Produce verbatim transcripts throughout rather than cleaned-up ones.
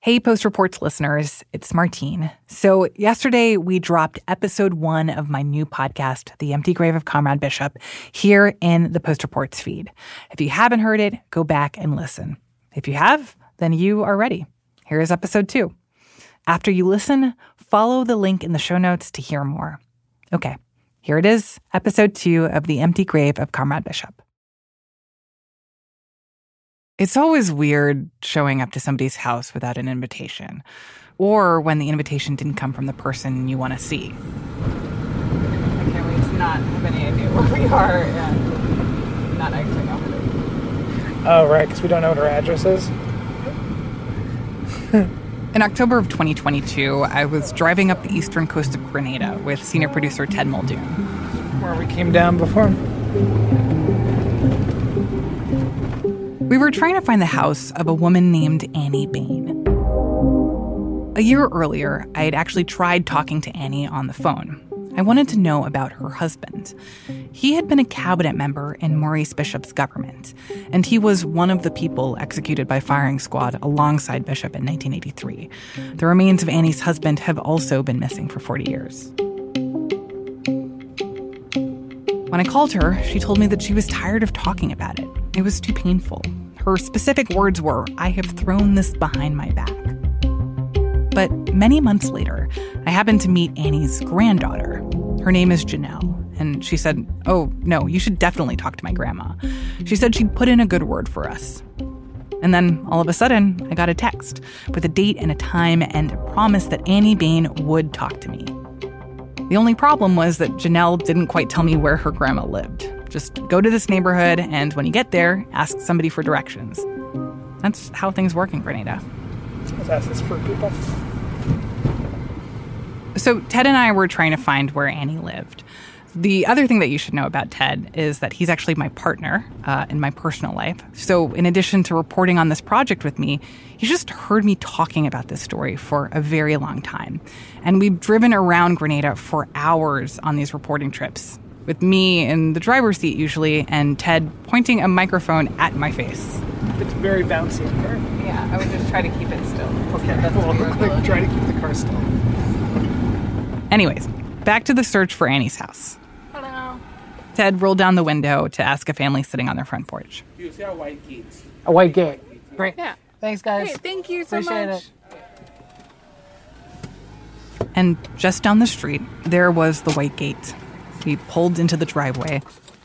Hey, Post Reports listeners, it's Martine. So yesterday we dropped episode one of my new podcast, The Empty Grave of Comrade Bishop, here in the Post Reports feed. If you haven't heard it, go back and listen. If you have, then you are ready. Here is episode two. After you listen, follow the link in the show notes to hear more. Okay, here it is, episode two of The Empty Grave of Comrade Bishop. It's always weird showing up to somebody's house without an invitation, or when the invitation didn't come from the person you want to see. I can't wait to not have any idea where we are and not actually know her. Oh, right, because we don't know what her address is. In October of twenty twenty-two, I was driving up the eastern coast of Grenada with senior producer Ted Muldoon. Where we came down before. We were trying to find the house of a woman named Annie Bain. A year earlier, I had actually tried talking to Annie on the phone. I wanted to know about her husband. He had been a cabinet member in Maurice Bishop's government, and he was one of the people executed by firing squad alongside Bishop in nineteen eighty-three. The remains of Annie's husband have also been missing for forty years. When I called her, she told me that she was tired of talking about it. It was too painful. Her specific words were, "I have thrown this behind my back." But many months later, I happened to meet Annie's granddaughter. Her name is Janelle, and she said, "Oh, no, you should definitely talk to my grandma." She said she'd put in a good word for us. And then, all of a sudden, I got a text with a date and a time and a promise that Annie Bain would talk to me. The only problem was that Janelle didn't quite tell me where her grandma lived. Just go to this neighborhood, and when you get there, ask somebody for directions. That's how things work in Grenada. Let's ask this for people. So Ted and I were trying to find where Annie lived. The other thing that you should know about Ted is that he's actually my partner uh, in my personal life. So in addition to reporting on this project with me, he's just heard me talking about this story for a very long time. And we've driven around Grenada for hours on these reporting trips, with me in the driver's seat usually, and Ted pointing a microphone at my face. It's very bouncy in there. Yeah, I would just try to keep it still. Okay, That's well, the try to keep the car still. Anyways, back to the search for Annie's house. Hello. Ted rolled down the window to ask a family sitting on their front porch. You see a white gate. A white gate. Great. Yeah. Thanks, guys. Great, thank you so Appreciate much. it. And just down the street, there was the white gate. We pulled into the driveway.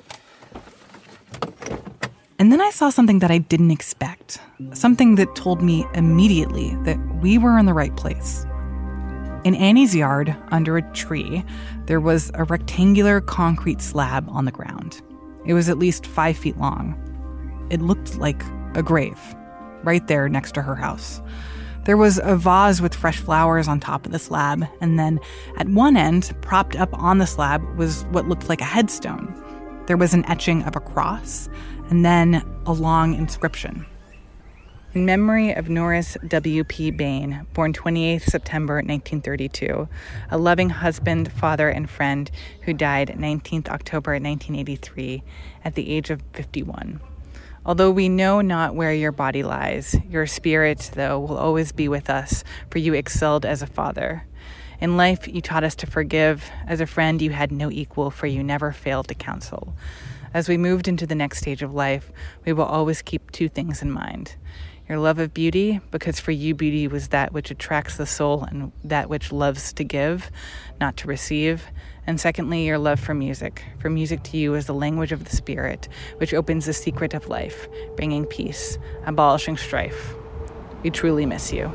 And then I saw something that I didn't expect. Something that told me immediately that we were in the right place. In Annie's yard, under a tree, there was a rectangular concrete slab on the ground. It was at least five feet long. It looked like a grave, right there next to her house. There was a vase with fresh flowers on top of the slab, and then at one end, propped up on the slab, was what looked like a headstone. There was an etching of a cross, and then a long inscription. In memory of Norris W P Bain, born twenty-eighth September nineteen thirty-two, a loving husband, father, and friend who died nineteenth October nineteen eighty-three at the age of fifty-one. Although we know not where your body lies, your spirit, though, will always be with us, for you excelled as a father. In life, you taught us to forgive. As a friend, you had no equal, for you never failed to counsel. As we moved into the next stage of life, we will always keep two things in mind. Your love of beauty, because for you beauty was that which attracts the soul and that which loves to give, not to receive. And secondly, your love for music. For music to you is the language of the spirit, which opens the secret of life, bringing peace, abolishing strife. We truly miss you.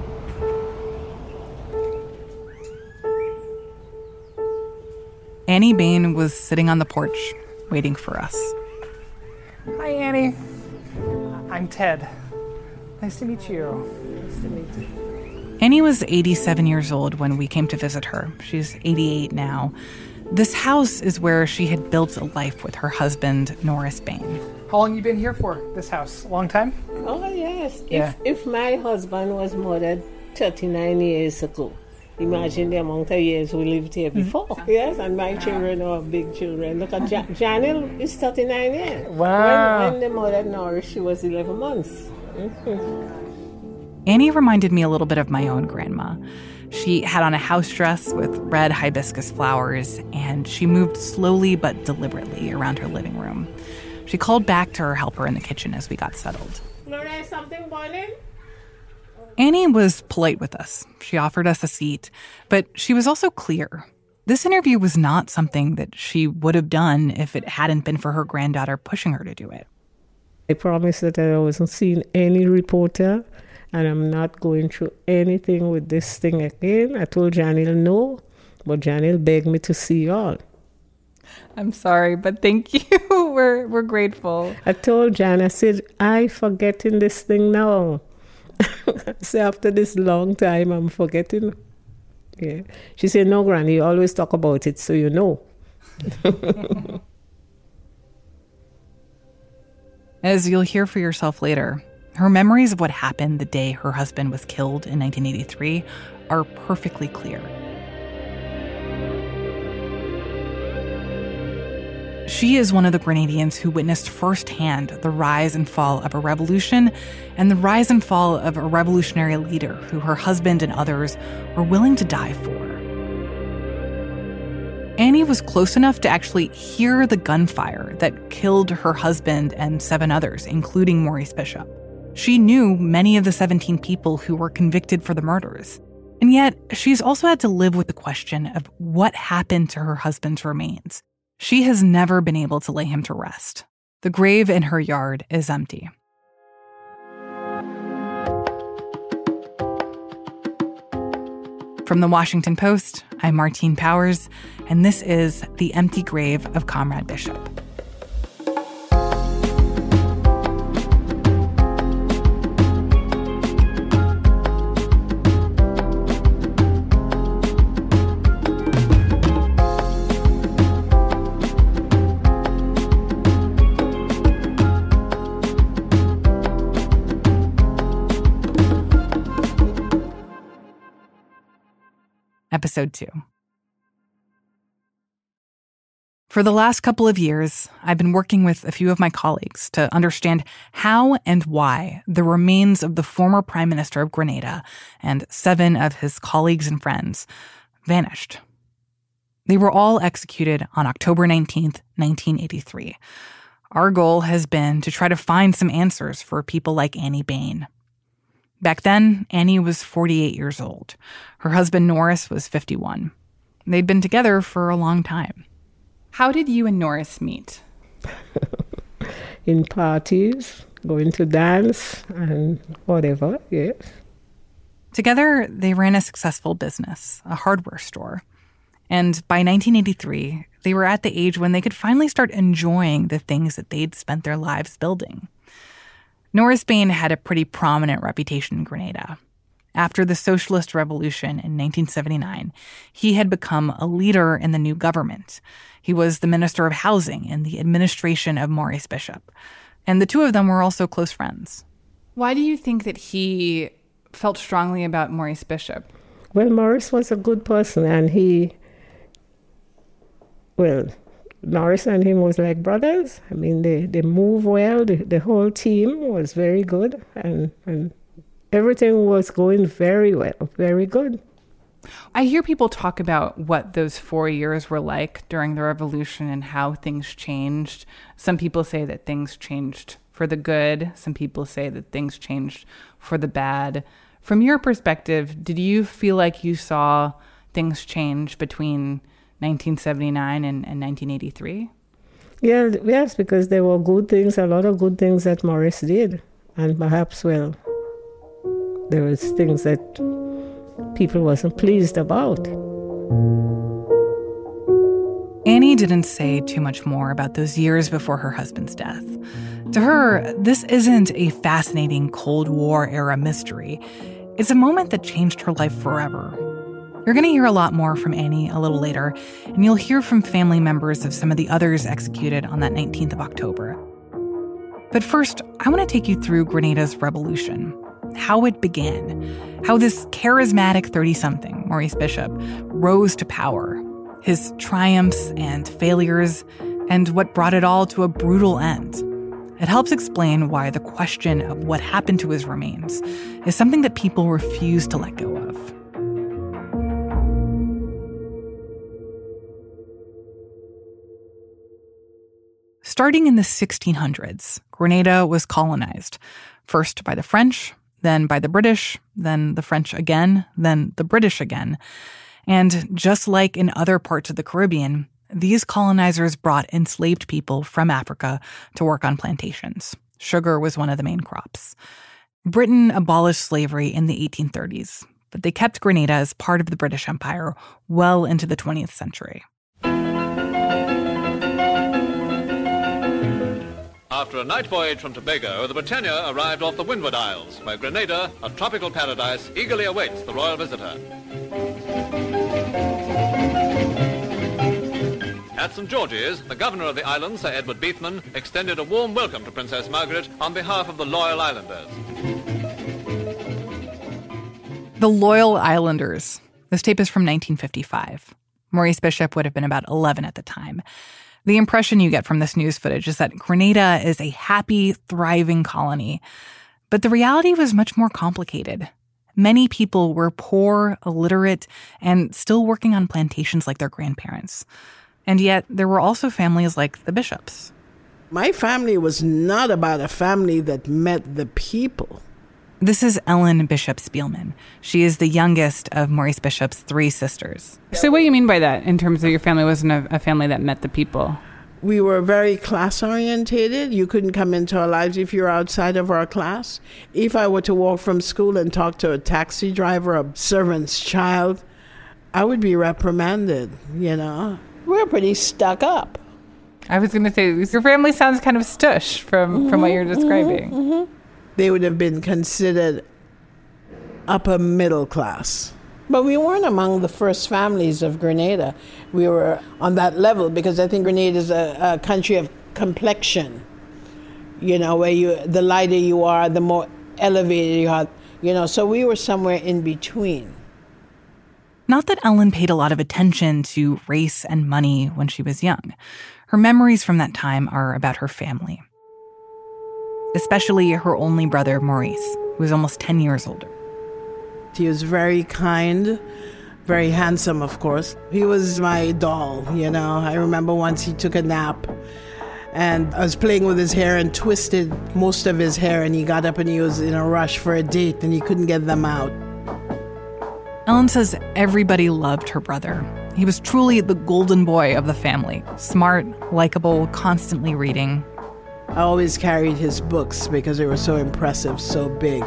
Annie Bain was sitting on the porch, waiting for us. Hi, Annie. I'm Ted. Nice to meet you. Nice to meet you. Annie was eighty-seven years old when we came to visit her. She's eighty-eight now. This house is where she had built a life with her husband, Norris Bain. How long you been here for, this house? A long time? Oh, yes. Yeah. If, if my husband was murdered thirty-nine years ago, imagine the amount of years we lived here before. Mm-hmm. Yes, and my children are big children. Look at ja- Janelle is thirty-nine years. Wow. When, when they murdered Norris, she was eleven months. Mm-hmm. Annie reminded me a little bit of my own grandma. She had on a house dress with red hibiscus flowers, and she moved slowly but deliberately around her living room. She called back to her helper in the kitchen as we got settled. Gloria, something boiling? Annie was polite with us. She offered us a seat, but she was also clear. This interview was not something that she would have done if it hadn't been for her granddaughter pushing her to do it. I promised that I wasn't seeing any reporter, and I'm not going through anything with this thing again. I told Janelle no, but Janelle begged me to see y'all. I'm sorry, but thank you. we're we're grateful. I told Jan, I said, I forgetting this thing now. So after this long time, I'm forgetting. Yeah. She said, no, Granny, you always talk about it, so you know. As you'll hear for yourself later, her memories of what happened the day her husband was killed in nineteen eighty-three are perfectly clear. She is one of the Grenadians who witnessed firsthand the rise and fall of a revolution and the rise and fall of a revolutionary leader who her husband and others were willing to die for. Annie was close enough to actually hear the gunfire that killed her husband and seven others, including Maurice Bishop. She knew many of the seventeen people who were convicted for the murders. And yet, she's also had to live with the question of what happened to her husband's remains. She has never been able to lay him to rest. The grave in her yard is empty. From the Washington Post, I'm Martine Powers, and this is The Empty Grave of Comrade Bishop. Episode two. For the last couple of years, I've been working with a few of my colleagues to understand how and why the remains of the former Prime Minister of Grenada and seven of his colleagues and friends vanished. They were all executed on October nineteenth, nineteen eighty-three. Our goal has been to try to find some answers for people like Annie Bain. Back then, Annie was forty-eight years old. Her husband, Norris, was fifty-one. They'd been together for a long time. How did you and Norris meet? In parties, going to dance and whatever, yes. Together, they ran a successful business, a hardware store. And by nineteen eighty-three, they were at the age when they could finally start enjoying the things that they'd spent their lives building. Norris Bain had a pretty prominent reputation in Grenada. After the Socialist Revolution in nineteen seventy-nine, he had become a leader in the new government. He was the Minister of Housing in the administration of Maurice Bishop. And the two of them were also close friends. Why do you think that he felt strongly about Maurice Bishop? Well, Maurice was a good person, and he, well, Norris and him was like brothers. I mean, they, they move well. The, the whole team was very good, and, and everything was going very well, very good. I hear people talk about what those four years were like during the revolution and how things changed. Some people say that things changed for the good. Some people say that things changed for the bad. From your perspective, did you feel like you saw things change between nineteen seventy-nine and, and nineteen eighty-three? Yeah, yes, because there were good things, a lot of good things that Maurice did. And perhaps, well, there was things that people wasn't pleased about. Annie didn't say too much more about those years before her husband's death. To her, this isn't a fascinating Cold War-era mystery. It's a moment that changed her life forever. You're going to hear a lot more from Annie a little later, and you'll hear from family members of some of the others executed on that nineteenth of October. But first, I want to take you through Grenada's revolution, how it began, how this charismatic thirty-something, Maurice Bishop, rose to power, his triumphs and failures, and what brought it all to a brutal end. It helps explain why the question of what happened to his remains is something that people refuse to let go of. Starting in the sixteen hundreds, Grenada was colonized, first by the French, then by the British, then the French again, then the British again. And just like in other parts of the Caribbean, these colonizers brought enslaved people from Africa to work on plantations. Sugar was one of the main crops. Britain abolished slavery in the eighteen thirties, but they kept Grenada as part of the British Empire well into the twentieth century. After a night voyage from Tobago, the Britannia arrived off the Windward Isles, where Grenada, a tropical paradise, eagerly awaits the royal visitor. At Saint George's, the governor of the island, Sir Edward Beethman, extended a warm welcome to Princess Margaret on behalf of the Loyal Islanders. The Loyal Islanders. This tape is from nineteen fifty-five. Maurice Bishop would have been about eleven at the time. The impression you get from this news footage is that Grenada is a happy, thriving colony. But the reality was much more complicated. Many people were poor, illiterate, and still working on plantations like their grandparents. And yet, there were also families like the Bishops. My family was not about a family that met the people. This is Ellen Bishop Spielman. She is the youngest of Maurice Bishop's three sisters. So what do you mean by that, in terms of your family wasn't a, a family that met the people? We were very class-orientated. You couldn't come into our lives if you were outside of our class. If I were to walk from school and talk to a taxi driver, a servant's child, I would be reprimanded, you know. We're pretty stuck up. I was going to say, your family sounds kind of stush from, mm-hmm, from what you're describing. Mm-hmm, mm-hmm. They would have been considered upper middle class. But we weren't among the first families of Grenada. We were on that level because I think Grenada is a, a country of complexion. You know, where you the lighter you are, the more elevated you are. You know, so we were somewhere in between. Not that Ellen paid a lot of attention to race and money when she was young. Her memories from that time are about her family. Especially her only brother, Maurice, who was almost ten years older. He was very kind, very handsome, of course. He was my doll, you know. I remember once he took a nap, and I was playing with his hair and twisted most of his hair, and he got up and he was in a rush for a date, and he couldn't get them out. Ellen says everybody loved her brother. He was truly the golden boy of the family. Smart, likable, constantly reading. I always carried his books because they were so impressive, so big.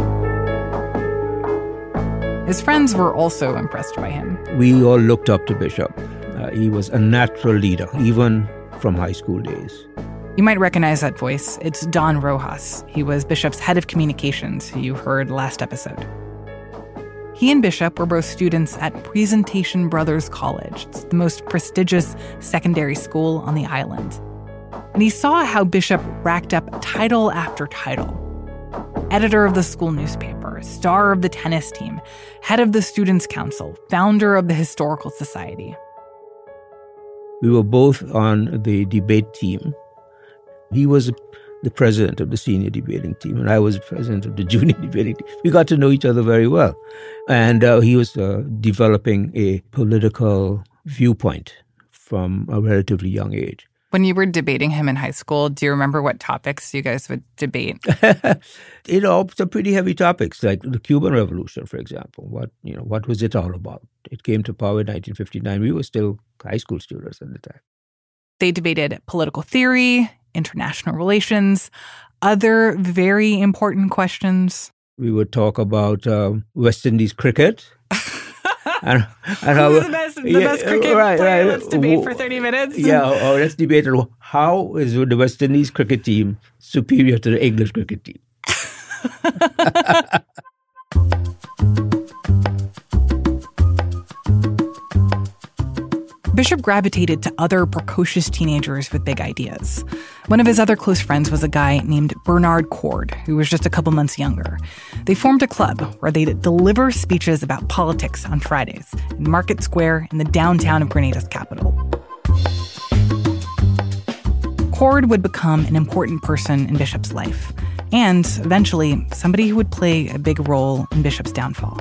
His friends were also impressed by him. We all looked up to Bishop. Uh, he was a natural leader, even from high school days. You might recognize that voice. It's Don Rojas. He was Bishop's head of communications, who you heard last episode. He and Bishop were both students at Presentation Brothers College. It's the most prestigious secondary school on the island. And he saw how Bishop racked up title after title. Editor of the school newspaper, star of the tennis team, head of the Students' Council, founder of the Historical Society. We were both on the debate team. He was the president of the senior debating team, and I was the president of the junior debating team. We got to know each other very well. And uh, he was uh, developing a political viewpoint from a relatively young age. When you were debating him in high school, do you remember what topics you guys would debate? You know, some pretty heavy topics, like the Cuban Revolution, for example. What, you know, what was it all about? It came to power in nineteen fifty-nine. We were still high school students at the time. They debated political theory, international relations, other very important questions. We would talk about um, West Indies cricket. And, and how, Who's the best, the yeah, best cricket right, player? Right. Let's debate for thirty minutes. Yeah, or, or let's debate on how is the West Indies cricket team superior to the English cricket team. Bishop gravitated to other precocious teenagers with big ideas. One of his other close friends was a guy named Bernard Cord, who was just a couple months younger. They formed a club where they'd deliver speeches about politics on Fridays in Market Square in the downtown of Grenada's capital. Cord would become an important person in Bishop's life, and eventually somebody who would play a big role in Bishop's downfall.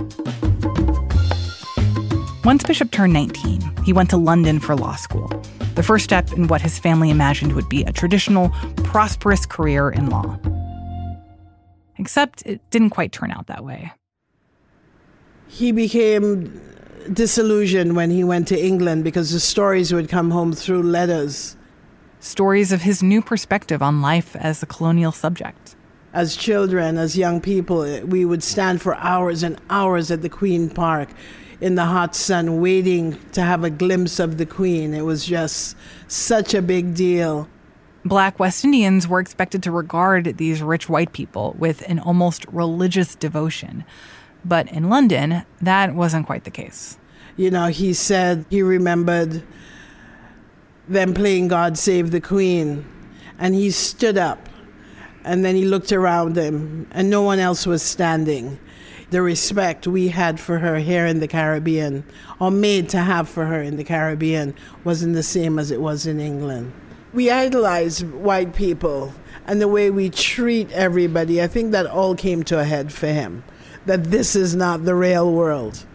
Once Bishop turned nineteen, he went to London for law school, the first step in what his family imagined would be a traditional, prosperous career in law. Except it didn't quite turn out that way. He became disillusioned when he went to England because the stories would come home through letters. Stories of his new perspective on life as a colonial subject. As children, as young people, we would stand for hours and hours at the Queen Park in the hot sun waiting to have a glimpse of the Queen. It was just such a big deal. Black West Indians were expected to regard these rich white people with an almost religious devotion. But in London, that wasn't quite the case. You know, he said he remembered them playing God Save the Queen. And he stood up. And then he looked around him, and no one else was standing. The respect we had for her here in the Caribbean, or made to have for her in the Caribbean, wasn't the same as it was in England. We idolize white people and the way we treat everybody. I think that all came to a head for him, that this is not the real world.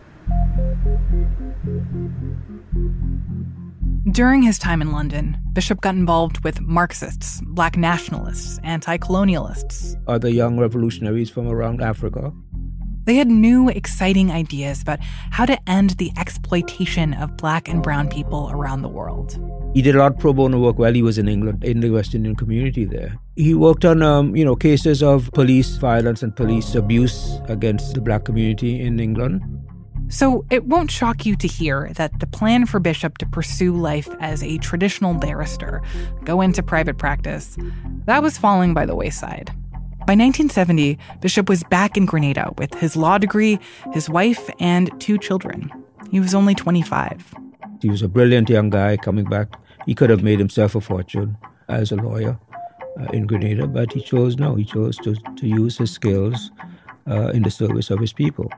During his time in London, Bishop got involved with Marxists, Black nationalists, anti-colonialists. Other young revolutionaries from around Africa. They had new, exciting ideas about how to end the exploitation of Black and brown people around the world. He did a lot of pro bono work while he was in England, in the West Indian community there. He worked on, um, you know, cases of police violence and police abuse against the Black community in England. So it won't shock you to hear that the plan for Bishop to pursue life as a traditional barrister, go into private practice, that was falling by the wayside. By nineteen seventy, Bishop was back in Grenada with his law degree, his wife, and two children. He was only twenty-five. He was a brilliant young guy coming back. He could have made himself a fortune as a lawyer uh, in Grenada, but he chose no. He chose to, to use his skills uh, in the service of his people.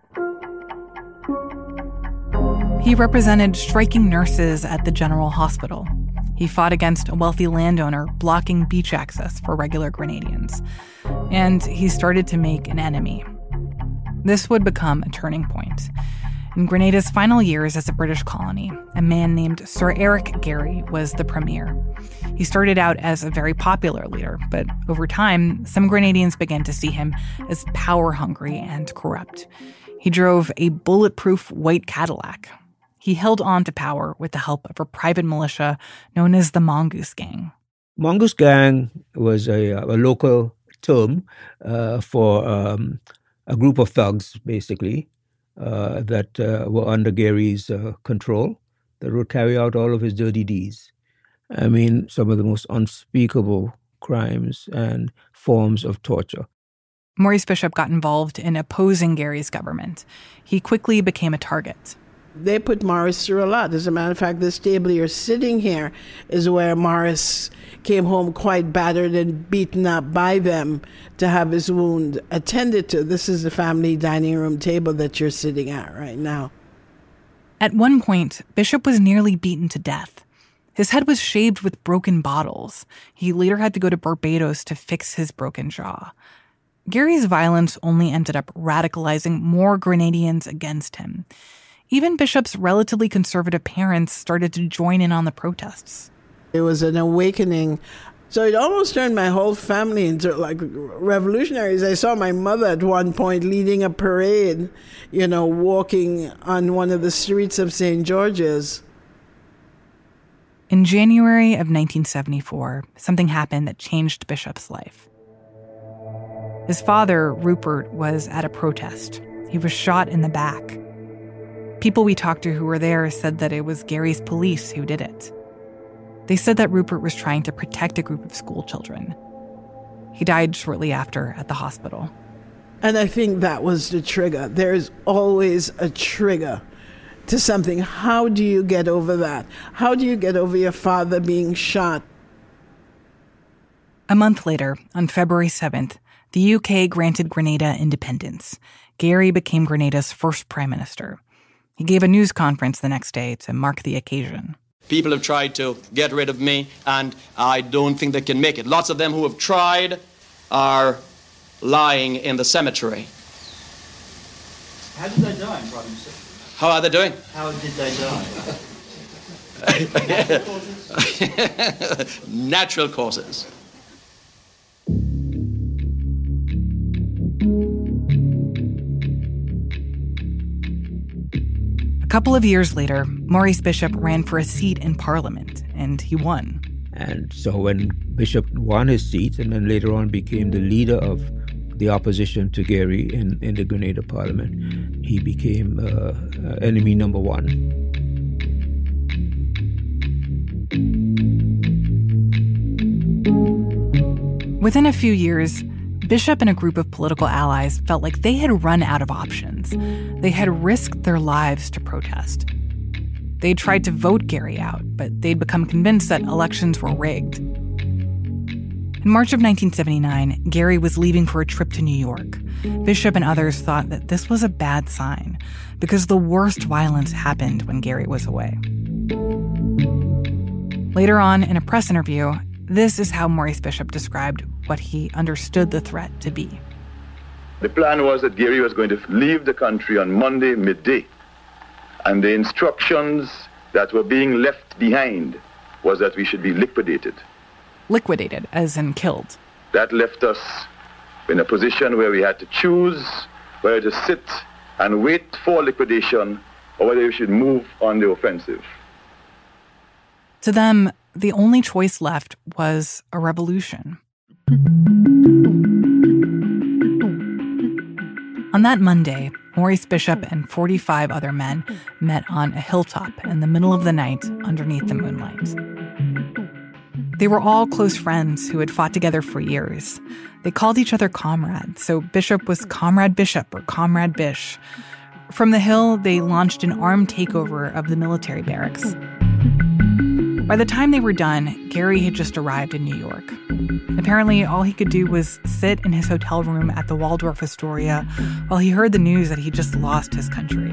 He represented striking nurses at the General Hospital. He fought against a wealthy landowner blocking beach access for regular Grenadians. And he started to make an enemy. This would become a turning point. In Grenada's final years as a British colony, a man named Sir Eric Gairy was the premier. He started out as a very popular leader, but over time, some Grenadians began to see him as power-hungry and corrupt. He drove a bulletproof white Cadillac. He held on to power with the help of a private militia known as the Mongoose Gang. Mongoose Gang was a, a local term uh, for um, a group of thugs, basically, uh, that uh, were under Gairy's uh, control, that would carry out all of his dirty deeds. I mean, some of the most unspeakable crimes and forms of torture. Maurice Bishop got involved in opposing Gairy's government. He quickly became a target. They put Maurice through a lot. As a matter of fact, this table you're sitting here is where Maurice came home quite battered and beaten up by them to have his wound attended to. This is the family dining room table that you're sitting at right now. At one point, Bishop was nearly beaten to death. His head was shaved with broken bottles. He later had to go to Barbados to fix his broken jaw. Gairy's violence only ended up radicalizing more Grenadians against him. Even Bishop's relatively conservative parents started to join in on the protests. It was an awakening. So it almost turned my whole family into like revolutionaries. I saw my mother at one point leading a parade, you know, walking on one of the streets of Saint George's. In January of nineteen seventy-four, something happened that changed Bishop's life. His father, Rupert, was at a protest. He was shot in the back. People we talked to who were there said that it was Gairy's police who did it. They said that Rupert was trying to protect a group of school children. He died shortly after at the hospital. And I think that was the trigger. There's always a trigger to something. How do you get over that? How do you get over your father being shot? A month later, on February seventh, the U K granted Grenada independence. Gairy became Grenada's first prime minister. He gave a news conference the next day to mark the occasion. People have tried to get rid of me, and I don't think they can make it. Lots of them who have tried are lying in the cemetery. How did they die, Prime Minister? How are they doing? How did they die? Natural causes. A couple of years later, Maurice Bishop ran for a seat in Parliament, and he won. And so when Bishop won his seat and then later on became the leader of the opposition to Gary in, in the Grenada Parliament, he became uh, uh, enemy number one. Within a few years, Bishop and a group of political allies felt like they had run out of options. They had risked their lives to protest. They tried to vote Gary out, but they'd become convinced that elections were rigged. In March of nineteen seventy-nine, Gary was leaving for a trip to New York. Bishop and others thought that this was a bad sign because the worst violence happened when Gary was away. Later on, in a press interview, this is how Maurice Bishop described what he understood the threat to be. The plan was that Gary was going to leave the country on Monday midday, and the instructions that were being left behind was that we should be liquidated. Liquidated, as in killed. That left us in a position where we had to choose whether to sit and wait for liquidation or whether we should move on the offensive. To them, the only choice left was a revolution. On that Monday, Maurice Bishop and forty-five other men met on a hilltop in the middle of the night underneath the moonlight. They were all close friends who had fought together for years. They called each other comrades, so Bishop was Comrade Bishop or Comrade Bish. From the hill, they launched an armed takeover of the military barracks. By the time they were done, Gary had just arrived in New York. Apparently, all he could do was sit in his hotel room at the Waldorf Astoria while he heard the news that he just lost his country.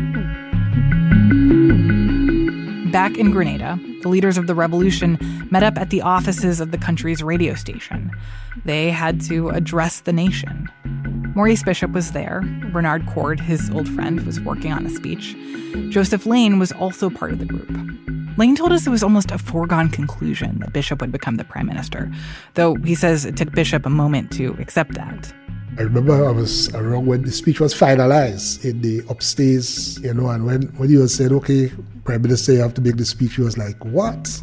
Back in Grenada, the leaders of the revolution met up at the offices of the country's radio station. They had to address the nation. Maurice Bishop was there. Bernard Cord, his old friend, was working on a speech. Joseph Lane was also part of the group. Lane told us it was almost a foregone conclusion that Bishop would become the prime minister, though he says it took Bishop a moment to accept that. I remember I was around when the speech was finalized in the upstairs, you know, and when, when he was said, okay, Prime Minister, you have to make the speech, he was like, what?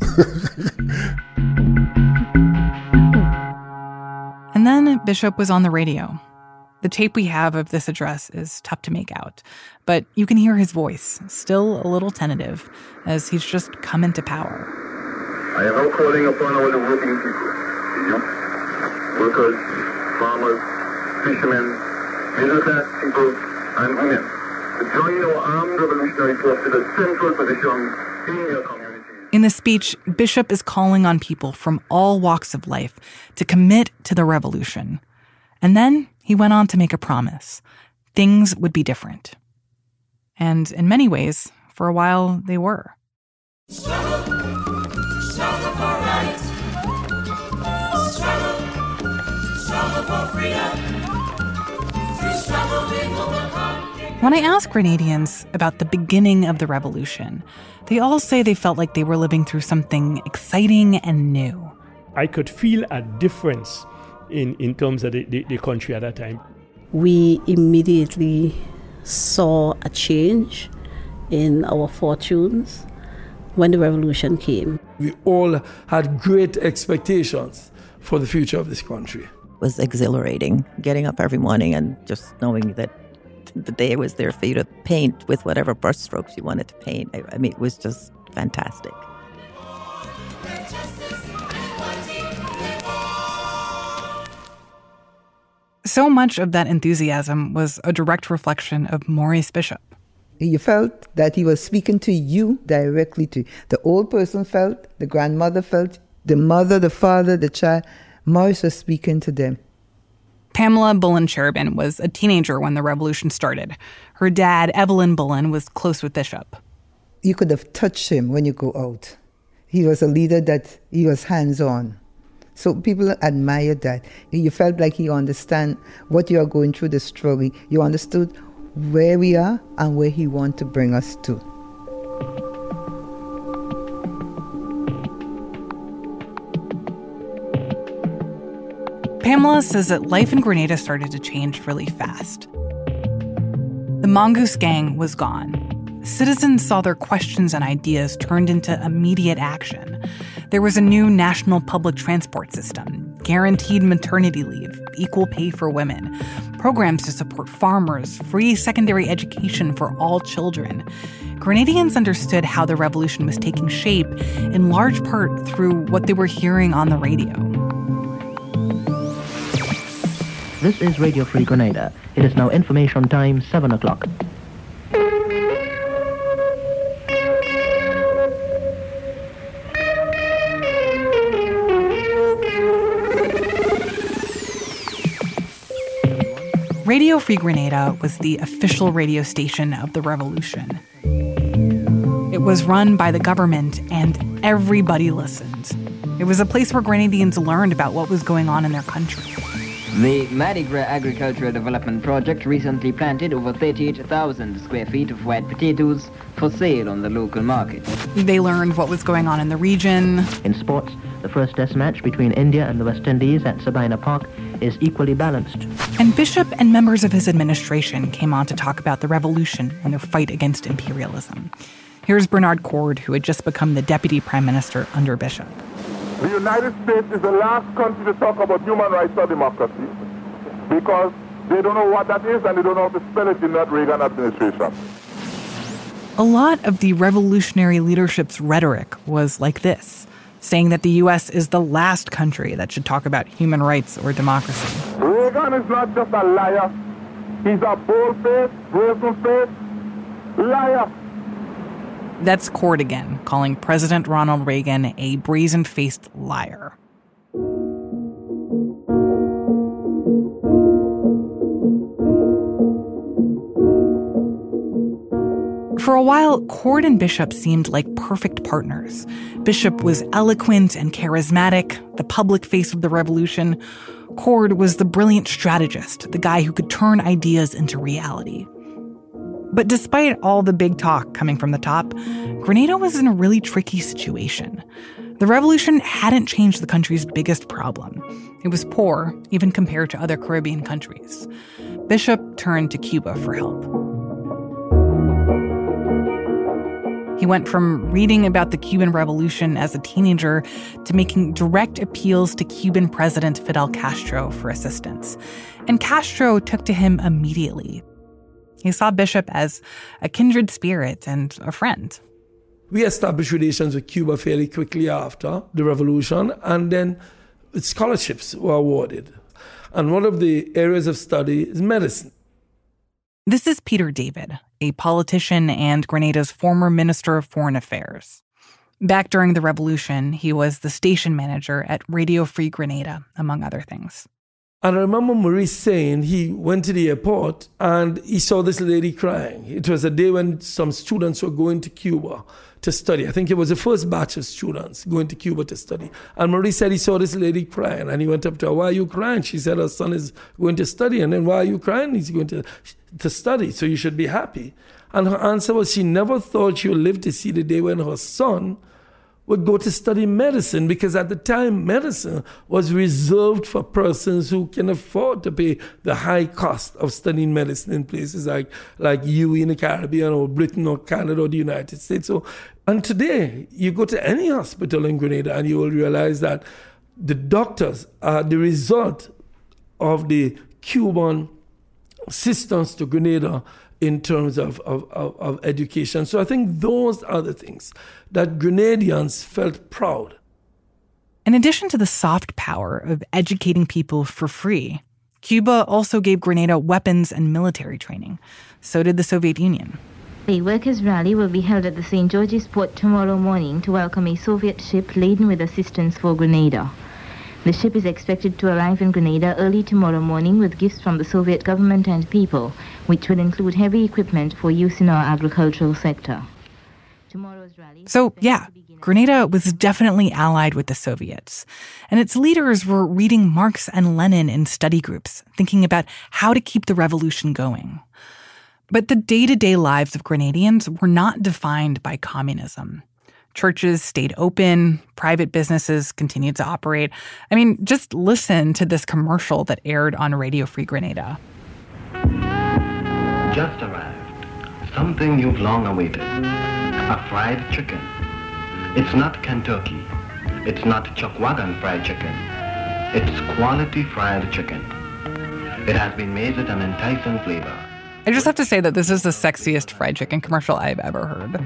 And then Bishop was on the radio. The tape we have of this address is tough to make out, but you can hear his voice, still a little tentative, as he's just come into power. I am now calling upon all the working people, the youth, workers, farmers, fishermen, middle-class people, and women, to join our armed revolutionary forces as central positions in your community. In the speech, Bishop is calling on people from all walks of life to commit to the revolution. And then he went on to make a promise. Things would be different. And in many ways, for a while, they were. Struggle, struggle for rights. Struggle, struggle for freedom. Through struggle we overcome. When I ask Grenadians about the beginning of the revolution, they all say they felt like they were living through something exciting and new. I could feel a difference in, in terms of the, the, the country at that time. We immediately saw a change in our fortunes when the revolution came. We all had great expectations for the future of this country. It was exhilarating, getting up every morning and just knowing that the day was there for you to paint with whatever brushstrokes you wanted to paint. I, I mean, it was just fantastic. So much of that enthusiasm was a direct reflection of Maurice Bishop. You felt that he was speaking to you directly. To the old person felt, the grandmother felt, the mother, the father, the child. Maurice was speaking to them. Pamela Bullen Cherubin was a teenager when the revolution started. Her dad, Evelyn Bullen, was close with Bishop. you could have touched him when you go out. He was a leader that he was hands-on. So people admired that. You felt like he understand what you are going through, the struggle. You understood where we are and where he wants to bring us to. Pamela says that life in Grenada started to change really fast. The Mongoose Gang was gone. Citizens saw their questions and ideas turned into immediate action. There was a new national public transport system, guaranteed maternity leave, equal pay for women, programs to support farmers, free secondary education for all children. Grenadians understood how the revolution was taking shape, in large part through what they were hearing on the radio. This is Radio Free Grenada. It is now information time, seven o'clock. Radio Free Grenada was the official radio station of the revolution. It was run by the government, and everybody listened. It was a place where Grenadians learned about what was going on in their country. The Mardi Gras Agricultural Development Project recently planted over thirty-eight thousand square feet of white potatoes for sale on the local market. They learned what was going on in the region. In sports, the first test match between India and the West Indies at Sabina Park is equally balanced. And Bishop and members of his administration came on to talk about the revolution and their fight against imperialism. Here's Bernard Coard, who had just become the deputy prime minister under Bishop. The United States is the last country to talk about human rights or democracy because they don't know what that is and they don't know how to spell it in that Reagan administration. A lot of the revolutionary leadership's rhetoric was like this, saying that the U S is the last country that should talk about human rights or democracy. Reagan is not just a liar. He's a bold-faced, brazen-faced liar. That's Coard again, calling President Ronald Reagan a brazen-faced liar. For a while, Coard and Bishop seemed like perfect partners. Bishop was eloquent and charismatic, the public face of the revolution. Coard was the brilliant strategist, the guy who could turn ideas into reality. But despite all the big talk coming from the top, Grenada was in a really tricky situation. The revolution hadn't changed the country's biggest problem. It was poor, even compared to other Caribbean countries. Bishop turned to Cuba for help. He went from reading about the Cuban Revolution as a teenager to making direct appeals to Cuban President Fidel Castro for assistance. And Castro took to him immediately. He saw Bishop as a kindred spirit and a friend. We established relations with Cuba fairly quickly after the revolution, and then scholarships were awarded. And one of the areas of study is medicine. This is Peter David, a politician and Grenada's former Minister of Foreign Affairs. Back during the revolution, he was the station manager at Radio Free Grenada, among other things. And I remember Maurice saying he went to the airport and he saw this lady crying. It was a day when some students were going to Cuba to study. I think it was the first batch of students going to Cuba to study. And Maurice said he saw this lady crying and he went up to her, "Why are you crying?" She said, "Her son is going to study." And then, "Why are you crying?" "He's going to, to study, so you should be happy." And her answer was she never thought she would live to see the day when her son would go to study medicine, because at the time, medicine was reserved for persons who can afford to pay the high cost of studying medicine in places like, like U A E in the Caribbean or Britain or Canada or the United States. So, and today, you go to any hospital in Grenada and you will realize that the doctors are the result of the Cuban assistance to Grenada in terms of, of, of, of education. So I think those are the things that Grenadians felt proud. In addition to the soft power of educating people for free, Cuba also gave Grenada weapons and military training. So did the Soviet Union. A workers' rally will be held at the Saint George's Port tomorrow morning to welcome a Soviet ship laden with assistance for Grenada. The ship is expected to arrive in Grenada early tomorrow morning with gifts from the Soviet government and people, which will include heavy equipment for use in our agricultural sector. So, yeah, Grenada was definitely allied with the Soviets. And its leaders were reading Marx and Lenin in study groups, thinking about how to keep the revolution going. But the day-to-day lives of Grenadians were not defined by communism. Churches stayed open, private businesses continued to operate. I mean, just listen to this commercial that aired on Radio Free Grenada. Just arrived. Something you've long awaited. A fried chicken. It's not Kentucky. It's not Chuckwagon fried chicken. It's quality fried chicken. It has been made with an enticing flavor. I just have to say that this is the sexiest fried chicken commercial I've ever heard.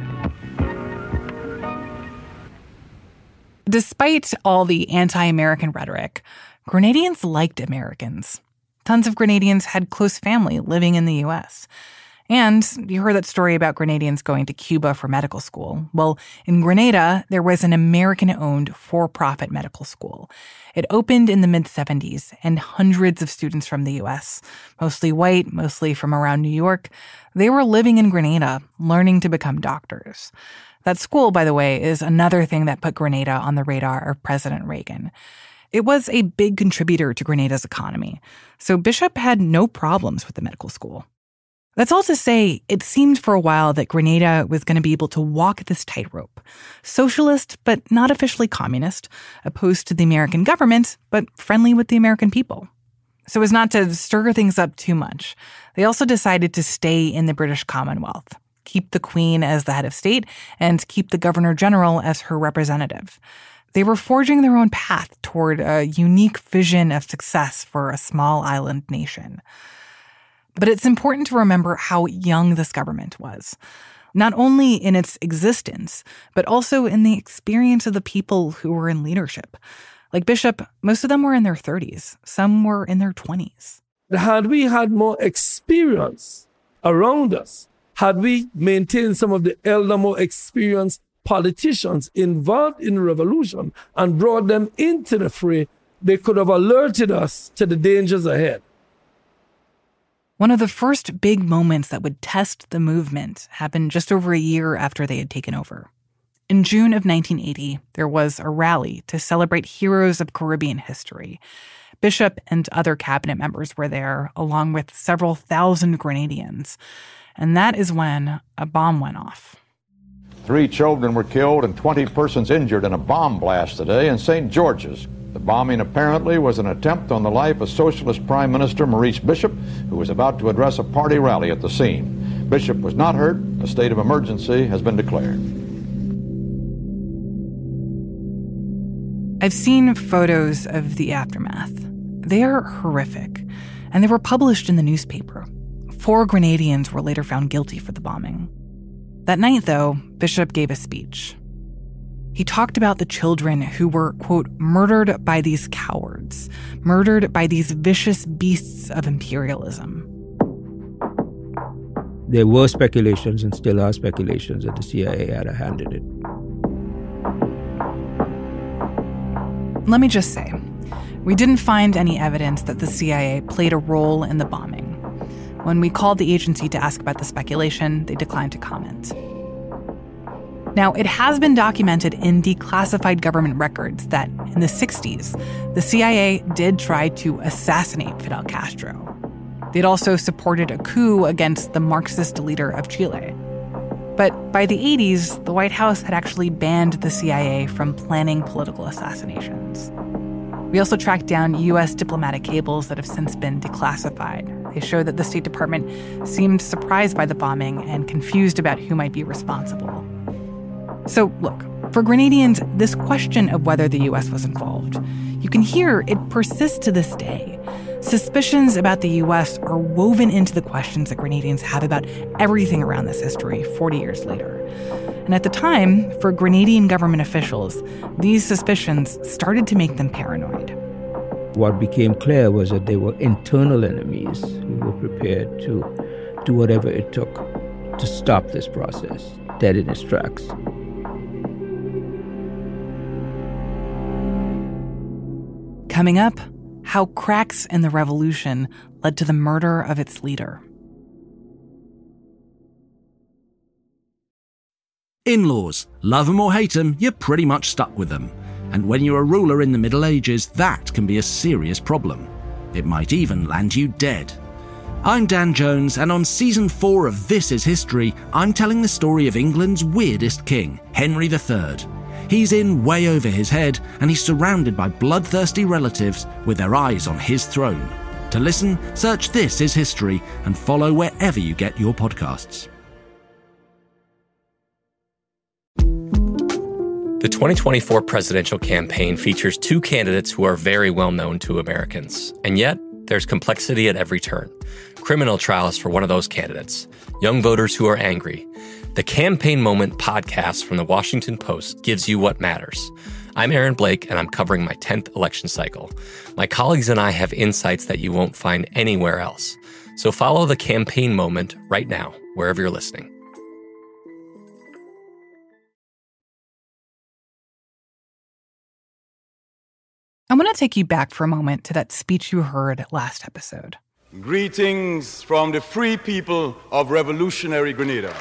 Despite all the anti-American rhetoric, Grenadians liked Americans. Tons of Grenadians had close family living in the U S. And you heard that story about Grenadians going to Cuba for medical school. Well, in Grenada, there was an American-owned for-profit medical school. It opened in the mid-seventies, and hundreds of students from the U S, mostly white, mostly from around New York, they were living in Grenada, learning to become doctors. That school, by the way, is another thing that put Grenada on the radar of President Reagan. It was a big contributor to Grenada's economy, so Bishop had no problems with the medical school. That's all to say, it seemed for a while that Grenada was going to be able to walk this tightrope. Socialist, but not officially communist, opposed to the American government, but friendly with the American people. So as not to stir things up too much, they also decided to stay in the British Commonwealth, keep the Queen as the head of state, and keep the Governor-General as her representative. They were forging their own path toward a unique vision of success for a small island nation. But it's important to remember how young this government was, not only in its existence, but also in the experience of the people who were in leadership. Like Bishop, most of them were in their thirties. Some were in their twenties. Had we had more experience around us, had we maintained some of the elder, more experienced politicians involved in the revolution and brought them into the fray, they could have alerted us to the dangers ahead. One of the first big moments that would test the movement happened just over a year after they had taken over. In June of nineteen eighty, there was a rally to celebrate heroes of Caribbean history. Bishop and other cabinet members were there, along with several thousand Grenadians. And that is when a bomb went off. Three children were killed and twenty persons injured in a bomb blast today in Saint George's. The bombing apparently was an attempt on the life of Socialist Prime Minister Maurice Bishop, who was about to address a party rally at the scene. Bishop was not hurt. A state of emergency has been declared. I've seen photos of the aftermath. They are horrific, and they were published in the newspaper. Four Grenadians were later found guilty for the bombing. That night, though, Bishop gave a speech. He talked about the children who were, quote, murdered by these cowards, murdered by these vicious beasts of imperialism. There were speculations and still are speculations that the C I A had a hand in it. Let me just say, we didn't find any evidence that the C I A played a role in the bombing. When we called the agency to ask about the speculation, they declined to comment. Now, it has been documented in declassified government records that in the sixties, the C I A did try to assassinate Fidel Castro. They'd also supported a coup against the Marxist leader of Chile. But by the eighties, the White House had actually banned the C I A from planning political assassinations. We also tracked down U S diplomatic cables that have since been declassified. They show that the State Department seemed surprised by the bombing and confused about who might be responsible. So, look, for Grenadians, this question of whether the U S was involved, you can hear it persists to this day. Suspicions about the U S are woven into the questions that Grenadians have about everything around this history forty years later. And at the time, for Grenadian government officials, these suspicions started to make them paranoid. What became clear was that they were internal enemies who were prepared to do whatever it took to stop this process dead in its tracks. Coming up, how cracks in the revolution led to the murder of its leader. In-laws, love them or hate them, you're pretty much stuck with them. And when you're a ruler in the Middle Ages, that can be a serious problem. It might even land you dead. I'm Dan Jones, and on season four of This Is History, I'm telling the story of England's weirdest king, Henry the Third. He's in way over his head, and he's surrounded by bloodthirsty relatives with their eyes on his throne. To listen, search This Is History and follow wherever you get your podcasts. The twenty twenty-four presidential campaign features two candidates who are very well known to Americans. And yet, there's complexity at every turn. Criminal trials for one of those candidates. Young voters who are angry. The Campaign Moment podcast from the Washington Post gives you what matters. I'm Aaron Blake, and I'm covering my tenth election cycle. My colleagues and I have insights that you won't find anywhere else. So follow The Campaign Moment right now, wherever you're listening. I want to take you back for a moment to that speech you heard last episode. Greetings from the free people of revolutionary Grenada.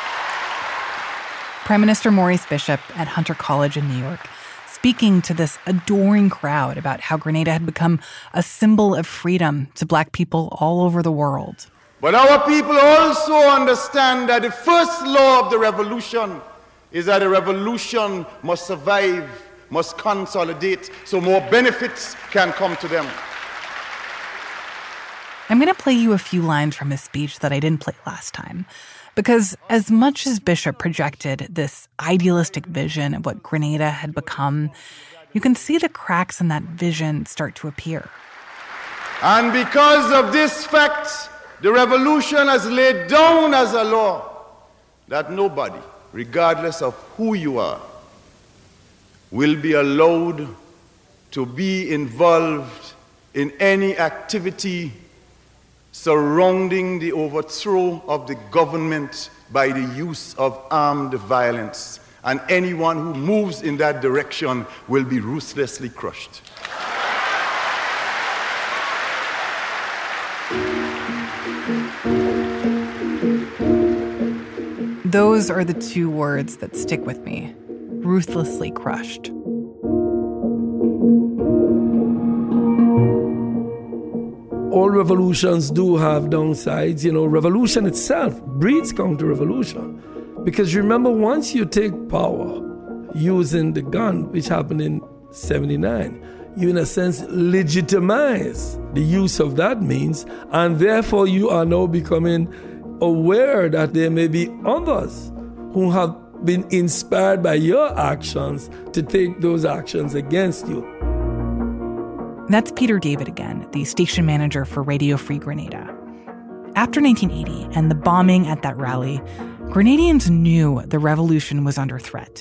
Prime Minister Maurice Bishop at Hunter College in New York, speaking to this adoring crowd about how Grenada had become a symbol of freedom to Black people all over the world. But our people also understand that the first law of the revolution is that a revolution must survive, must consolidate, so more benefits can come to them. I'm going to play you a few lines from his speech that I didn't play last time, because as much as Bishop projected this idealistic vision of what Grenada had become, you can see the cracks in that vision start to appear. And because of this fact, the revolution has laid down as a law that nobody, regardless of who you are, will be allowed to be involved in any activity surrounding the overthrow of the government by the use of armed violence. And anyone who moves in that direction will be ruthlessly crushed. Those are the two words that stick with me. Ruthlessly crushed. All revolutions do have downsides. You know, revolution itself breeds counter-revolution. Because remember, once you take power using the gun, which happened in seventy-nine, you in a sense legitimize the use of that means, and therefore you are now becoming aware that there may be others who have been inspired by your actions to take those actions against you. That's Peter David again, the station manager for Radio Free Grenada. After nineteen eighty and the bombing at that rally, Grenadians knew the revolution was under threat.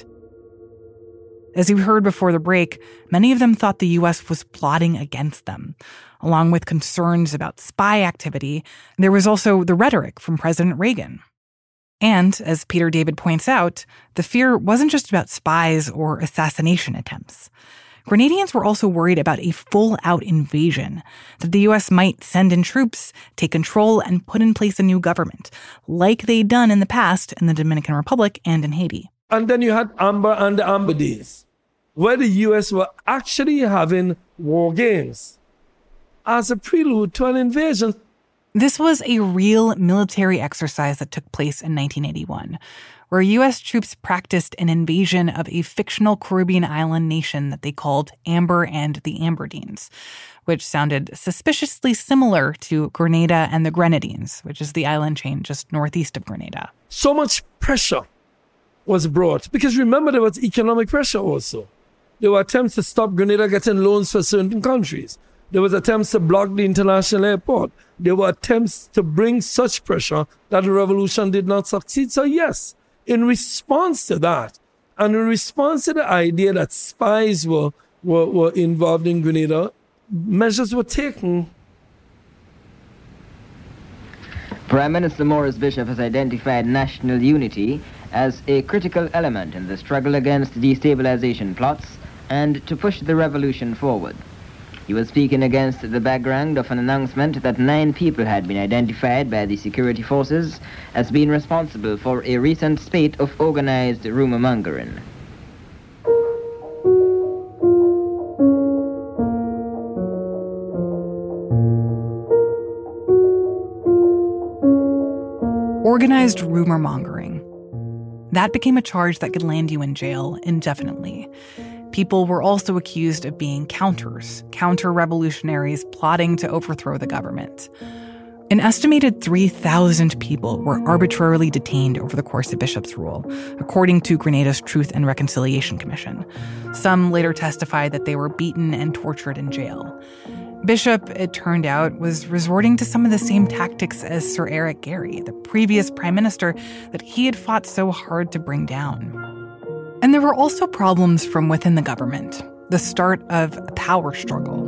As you heard before the break, many of them thought the U S was plotting against them. Along with concerns about spy activity, there was also the rhetoric from President Reagan. And, as Peter David points out, the fear wasn't just about spies or assassination attempts. Grenadians were also worried about a full-out invasion, that the U S might send in troops, take control, and put in place a new government, like they'd done in the past in the Dominican Republic and in Haiti. And then you had Amber and the Amber Days, where the U S were actually having war games as a prelude to an invasion. This was a real military exercise that took place in nineteen eighty-one, where U S troops practiced an invasion of a fictional Caribbean island nation that they called Amber and the Amberines, which sounded suspiciously similar to Grenada and the Grenadines, which is the island chain just northeast of Grenada. So much pressure was brought, because remember, there was economic pressure also. There were attempts to stop Grenada getting loans for certain countries. There was attempts to block the international airport. There were attempts to bring such pressure that the revolution did not succeed. So yes, in response to that, and in response to the idea that spies were, were, were involved in Grenada, measures were taken. Prime Minister Maurice Bishop has identified national unity as a critical element in the struggle against destabilization plots and to push the revolution forward. He was speaking against the background of an announcement that nine people had been identified by the security forces as being responsible for a recent spate of organized rumor-mongering. Organized rumor-mongering. That became a charge that could land you in jail indefinitely. People were also accused of being counters, counter-revolutionaries plotting to overthrow the government. An estimated three thousand people were arbitrarily detained over the course of Bishop's rule, according to Grenada's Truth and Reconciliation Commission. Some later testified that they were beaten and tortured in jail. Bishop, it turned out, was resorting to some of the same tactics as Sir Eric Gairy, the previous prime minister that he had fought so hard to bring down. And there were also problems from within the government, the start of a power struggle.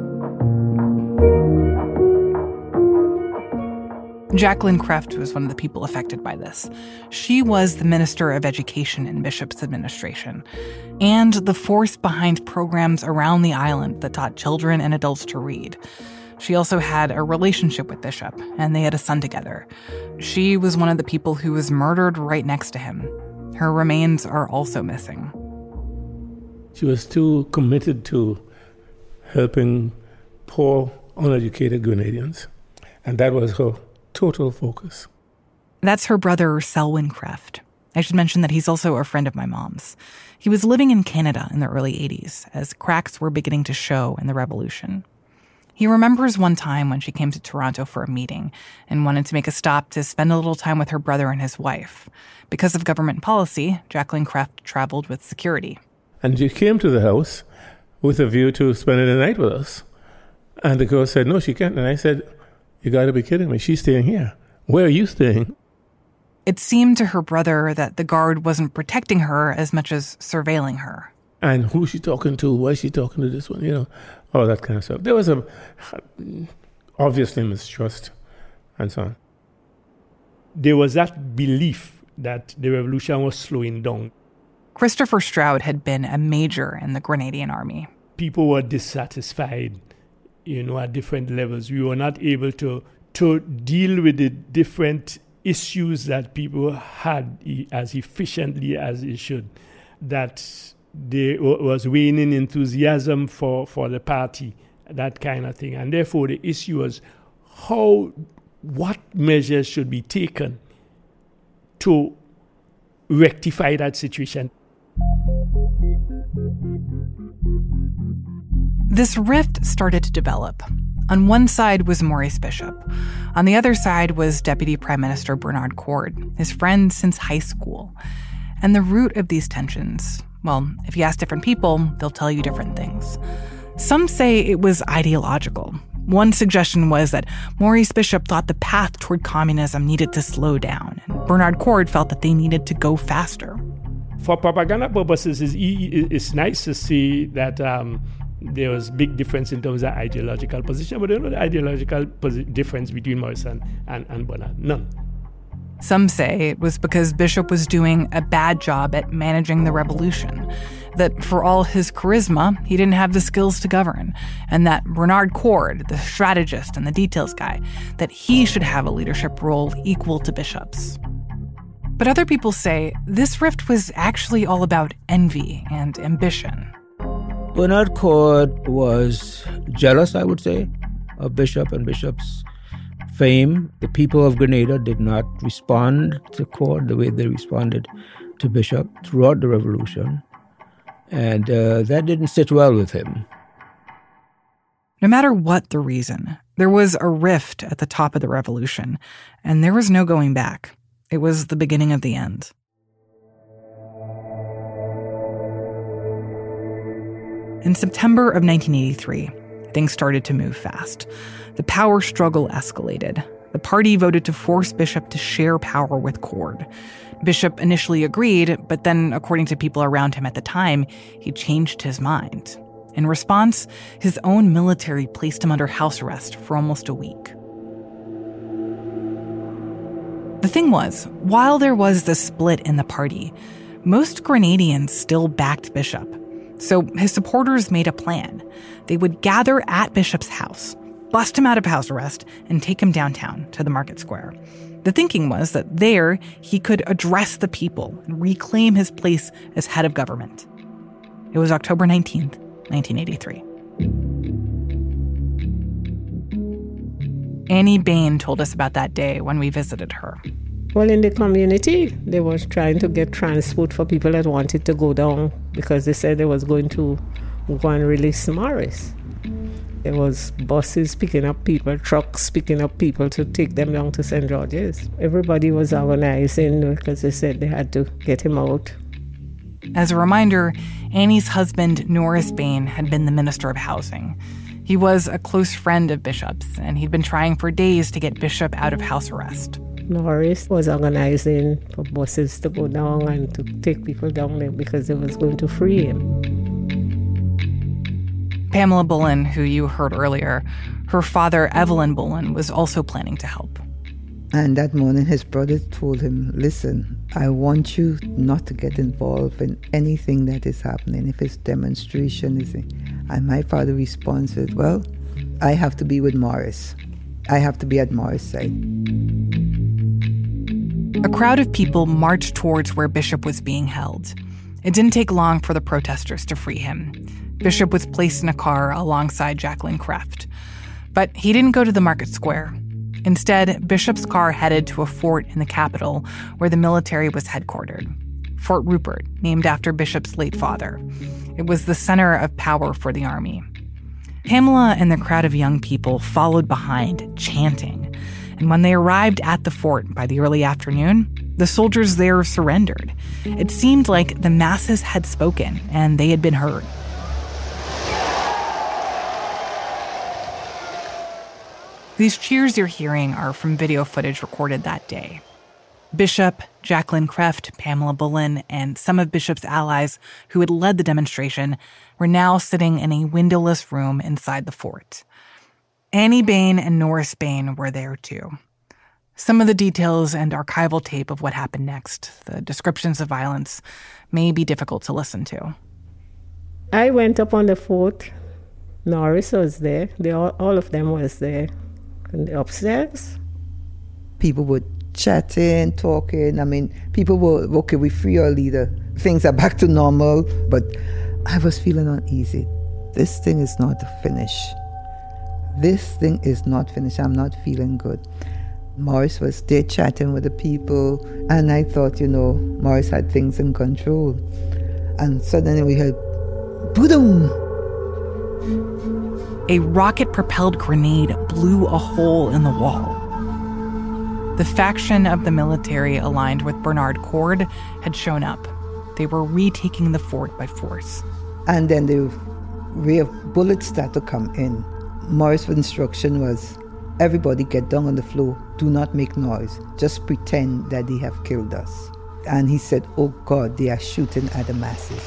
Jacqueline Krefft was one of the people affected by this. She was the Minister of Education in Bishop's administration, and the force behind programs around the island that taught children and adults to read. She also had a relationship with Bishop, and they had a son together. She was one of the people who was murdered right next to him. Her remains are also missing. She was too committed to helping poor, uneducated Grenadians, and that was her total focus. That's her brother, Selwyn Krefft. I should mention that he's also a friend of my mom's. He was living in Canada in the early eighties as cracks were beginning to show in the revolution. He remembers one time when she came to Toronto for a meeting and wanted to make a stop to spend a little time with her brother and his wife. Because of government policy, Jacqueline Krefft traveled with security. And she came to the house with a view to spending the night with us. And the girl said, no, she can't. And I said, you got to be kidding me. She's staying here. Where are you staying? It seemed to her brother that the guard wasn't protecting her as much as surveilling her. And who's she talking to? Why is she talking to this one? You know, all that kind of stuff. There was a obviously mistrust and so on. There was that belief that the revolution was slowing down. Christopher Stroud had been a major in the Grenadian army. People were dissatisfied, you know, at different levels. We were not able to, to deal with the different issues that people had as efficiently as it should. That there was waning enthusiasm for, for the party, that kind of thing. And therefore the issue was how, what measures should be taken to rectify that situation. This rift started to develop. On one side was Maurice Bishop. On the other side was Deputy Prime Minister Bernard Coard, his friend since high school. And the root of these tensions, well, if you ask different people, they'll tell you different things. Some say it was ideological. One suggestion was that Maurice Bishop thought the path toward communism needed to slow down, and Bernard Coard felt that they needed to go faster. For propaganda purposes, it's, it's nice to see that um, there was big difference in terms of ideological position, but there's no ideological posi- difference between Maurice and, and, and Bernard. None. Some say it was because Bishop was doing a bad job at managing the revolution, that for all his charisma, he didn't have the skills to govern, and that Bernard Coard, the strategist and the details guy, that he should have a leadership role equal to Bishop's. But other people say this rift was actually all about envy and ambition. Bernard Coard was jealous, I would say, of Bishop and Bishop's fame. The people of Grenada did not respond to Coard the way they responded to Bishop throughout the revolution. And uh, that didn't sit well with him. No matter what the reason, there was a rift at the top of the revolution, and there was no going back. It was the beginning of the end. In September of nineteen eighty-three, things started to move fast. The power struggle escalated. The party voted to force Bishop to share power with Coard. Bishop initially agreed, but then, according to people around him at the time, he changed his mind. In response, his own military placed him under house arrest for almost a week. The thing was, while there was the split in the party, most Grenadians still backed Bishop. So his supporters made a plan. They would gather at Bishop's house, bust him out of house arrest, and take him downtown to the market square. The thinking was that there he could address the people and reclaim his place as head of government. It was October nineteenth, nineteen eighty-three. Annie Bain told us about that day when we visited her. Well, in the community, they were trying to get transport for people that wanted to go down because they said they was going to go and release Morris. There was buses picking up people, trucks picking up people to take them down to Saint George's. Everybody was organizing because they said they had to get him out. As a reminder, Annie's husband, Norris Bain, had been the Minister of Housing. He was a close friend of Bishop's, and he'd been trying for days to get Bishop out of house arrest. Norris was organizing for buses to go down and to take people down there because they was going to free him. Pamela Bullen, who you heard earlier, her father, Evelyn Bullen, was also planning to help. And that morning, his brother told him, listen, I want you not to get involved in anything that is happening. If it's demonstration, is it? And my father responded, well, I have to be with Morris. I have to be at Morris' side. A crowd of people marched towards where Bishop was being held. It didn't take long for the protesters to free him. Bishop was placed in a car alongside Jacqueline Kreft. But he didn't go to the market square. Instead, Bishop's car headed to a fort in the capital where the military was headquartered. Fort Rupert, named after Bishop's late father. It was the center of power for the army. Pamela and the crowd of young people followed behind, chanting. And when they arrived at the fort by the early afternoon, the soldiers there surrendered. It seemed like the masses had spoken and they had been heard. These cheers you're hearing are from video footage recorded that day. Bishop, Jacqueline Kreft, Pamela Bullen, and some of Bishop's allies who had led the demonstration were now sitting in a windowless room inside the fort. Annie Bain and Norris Bain were there too. Some of the details and archival tape of what happened next, the descriptions of violence, may be difficult to listen to. I went up on the fort. Norris was there. They all, all of them was there. And upstairs. People were chatting, talking. I mean, people were, okay, we free our leader. Things are back to normal. But I was feeling uneasy. This thing is not finished. This thing is not finished. I'm not feeling good. Morris was there chatting with the people. And I thought, you know, Morris had things in control. And suddenly we heard, boom! A rocket-propelled grenade blew a hole in the wall. The faction of the military aligned with Bernard Cord had shown up. They were retaking the fort by force. And then the ray of bullets started to come in. Morris' instruction was, everybody get down on the floor, do not make noise, just pretend that they have killed us. And he said, oh God, they are shooting at the masses.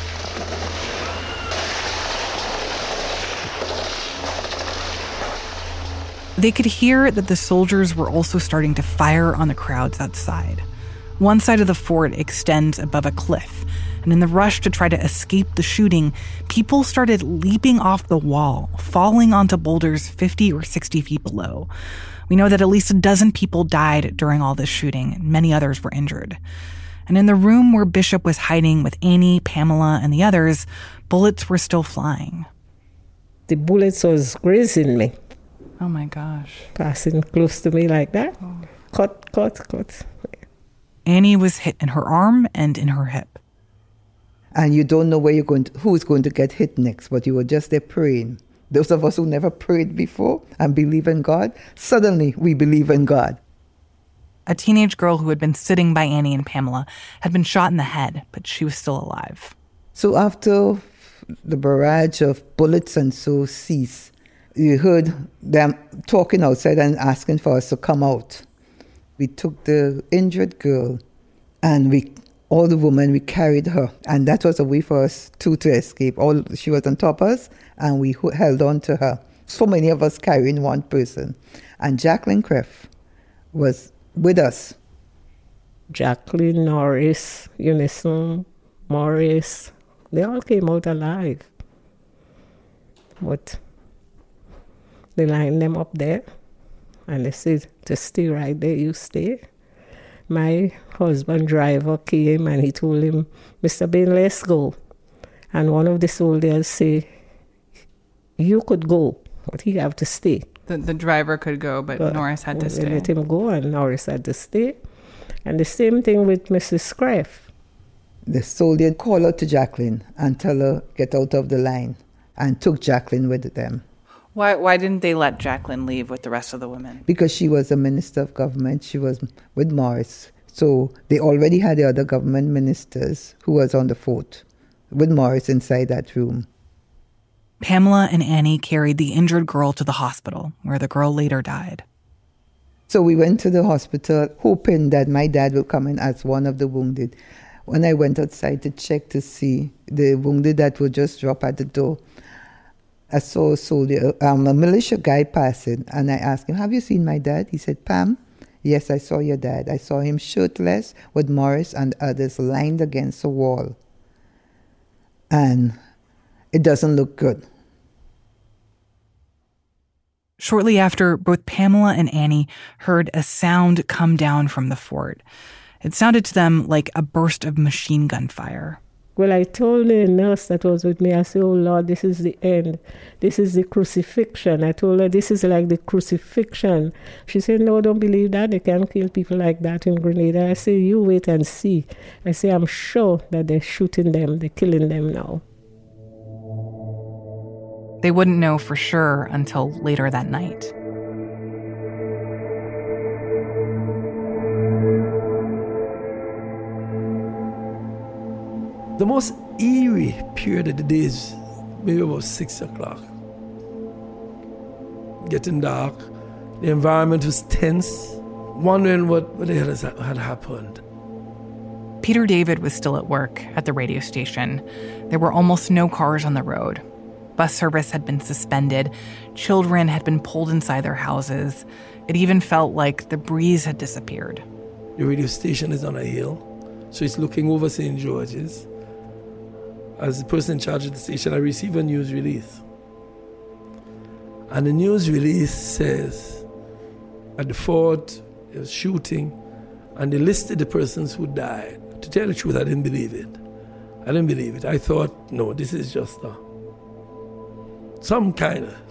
They could hear that the soldiers were also starting to fire on the crowds outside. One side of the fort extends above a cliff, and in the rush to try to escape the shooting, people started leaping off the wall, falling onto boulders fifty or sixty feet below. We know that at least a dozen people died during all this shooting, and many others were injured. And in the room where Bishop was hiding with Annie, Pamela, and the others, bullets were still flying. The bullets was grazing me. Oh my gosh. Passing close to me like that. Oh. Cut, cut, cut. Annie was hit in her arm and in her hip. And you don't know where you're going to, who's going to get hit next, but you were just there praying. Those of us who never prayed before and believe in God, suddenly we believe in God. A teenage girl who had been sitting by Annie and Pamela had been shot in the head, but she was still alive. So after the barrage of bullets and so ceased, you heard them talking outside and asking for us to come out. We took the injured girl and we, all the women, we carried her. And that was a way for us two to escape. All she was on top of us and we held on to her. So many of us carrying one person. And Jacqueline Kreft was with us. Jacqueline, Norris, Unison, Morris, They all came out alive. But they lined them up there, and they said, to stay right there, you stay. My husband driver came and he told him, Mister Bain, let's go. And one of the soldiers said, you could go, but he have to stay. The, the driver could go, but, but Norris had to stay. They let him go, and Norris had to stay. And the same thing with Missus Screff. The soldier called out to Jacqueline and tell her, get out of the line, and took Jacqueline with them. Why Why didn't they let Jacqueline leave with the rest of the women? Because she was a minister of government. She was with Morris. So they already had the other government ministers who was on the fort with Morris inside that room. Pamela and Annie carried the injured girl to the hospital, where the girl later died. So we went to the hospital, hoping that my dad would come in as one of the wounded. When I went outside to check to see the wounded that would just drop at the door, I saw a soldier, um, a militia guy passing, and I asked him, have you seen my dad? He said, Pam, yes, I saw your dad. I saw him shirtless with Morris and others lined against a wall. And it doesn't look good. Shortly after, both Pamela and Annie heard a sound come down from the fort. It sounded to them like a burst of machine gun fire. Well, I told the nurse that was with me, I said, oh, Lord, this is the end. This is the crucifixion. I told her, this is like the crucifixion. She said, no, don't believe that. They can't kill people like that in Grenada. I said, you wait and see. I say, I'm sure that they're shooting them. They're killing them now. They wouldn't know for sure until later that night. The most eerie period of the day is maybe about six o'clock. Getting dark. The environment was tense. Wondering what, what the hell has, had happened. Peter David was still at work at the radio station. There were almost no cars on the road. Bus service had been suspended. Children had been pulled inside their houses. It even felt like the breeze had disappeared. The radio station is on a hill, so it's looking over Saint George's. As the person in charge of the station, I received a news release. And the news release says, at the fort, there was shooting, and they listed the persons who died. To tell the truth, I didn't believe it. I didn't believe it. I thought, no, this is just a, some kind of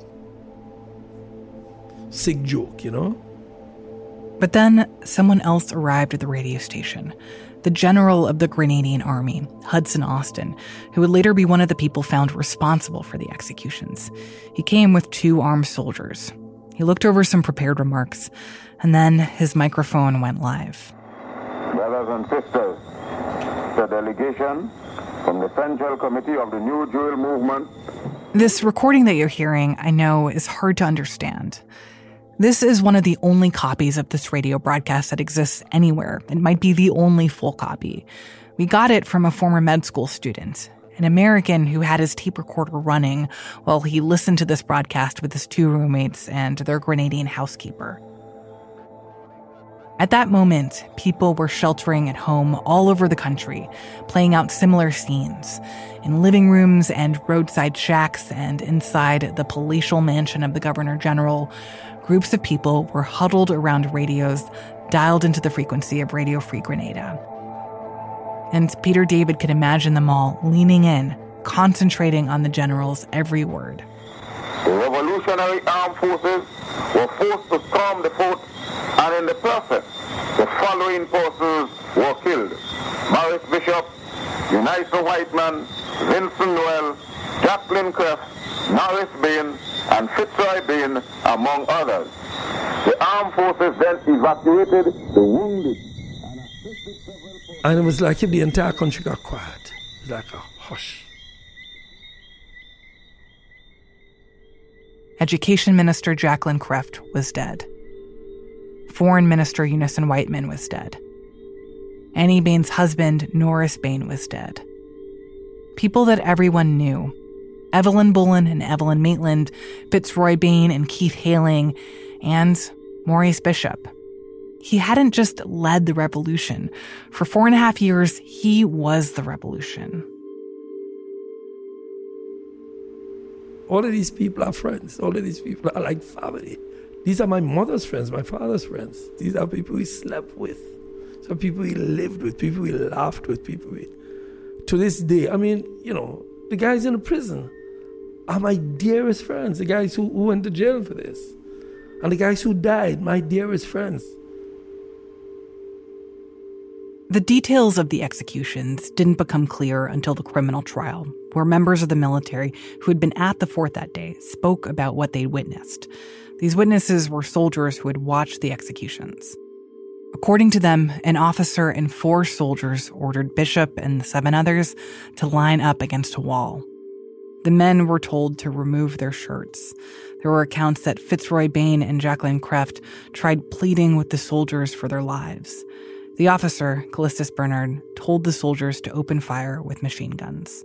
sick joke, you know? But then someone else arrived at the radio station. The general of the Grenadian army, Hudson Austin, who would later be one of the people found responsible for the executions. He came with two armed soldiers. He looked over some prepared remarks, and then his microphone went live. Brothers and sisters, the delegation from the Central Committee of the New Jewel Movement. This recording that you're hearing, I know, is hard to understand. This is one of the only copies of this radio broadcast that exists anywhere. It might be the only full copy. We got it from a former med school student, an American who had his tape recorder running while he listened to this broadcast with his two roommates and their Grenadian housekeeper. At that moment, people were sheltering at home all over the country, playing out similar scenes in living rooms and roadside shacks and inside the palatial mansion of the Governor General. Groups of people were huddled around radios, dialed into the frequency of Radio Free Grenada. And Peter David could imagine them all leaning in, concentrating on the general's every word. The Revolutionary Armed Forces were forced to storm the fort, and in the process, the following persons were killed: Morris Bishop, Eunice Whiteman, Vincent Noel, Jacqueline Creft, Norris Bain, and Fitzroy Bain, among others. The armed forces then evacuated the wounded. And it was like if the entire country got quiet. It was like a hush. Education Minister Jacqueline Creft was dead. Foreign Minister Eunice Whiteman was dead. Annie Bain's husband, Norris Bain, was dead. People that everyone knew. Evelyn Bullen and Evelyn Maitland, Fitzroy Bain and Keith Haling, and Maurice Bishop. He hadn't just led the revolution. For four and a half years, he was the revolution. All of these people are friends. All of these people are like family. These are my mother's friends, my father's friends. These are people we slept with. Some people we lived with, people we laughed with, people we... To this day, I mean, you know, the guys in the prison are my dearest friends, the guys who, who went to jail for this. And the guys who died, my dearest friends. The details of the executions didn't become clear until the criminal trial, where members of the military who had been at the fort that day spoke about what they'd witnessed. These witnesses were soldiers who had watched the executions. According to them, an officer and four soldiers ordered Bishop and the seven others to line up against a wall. The men were told to remove their shirts. There were accounts that Fitzroy Bain and Jacqueline Krefft tried pleading with the soldiers for their lives. The officer, Callistus Bernard, told the soldiers to open fire with machine guns.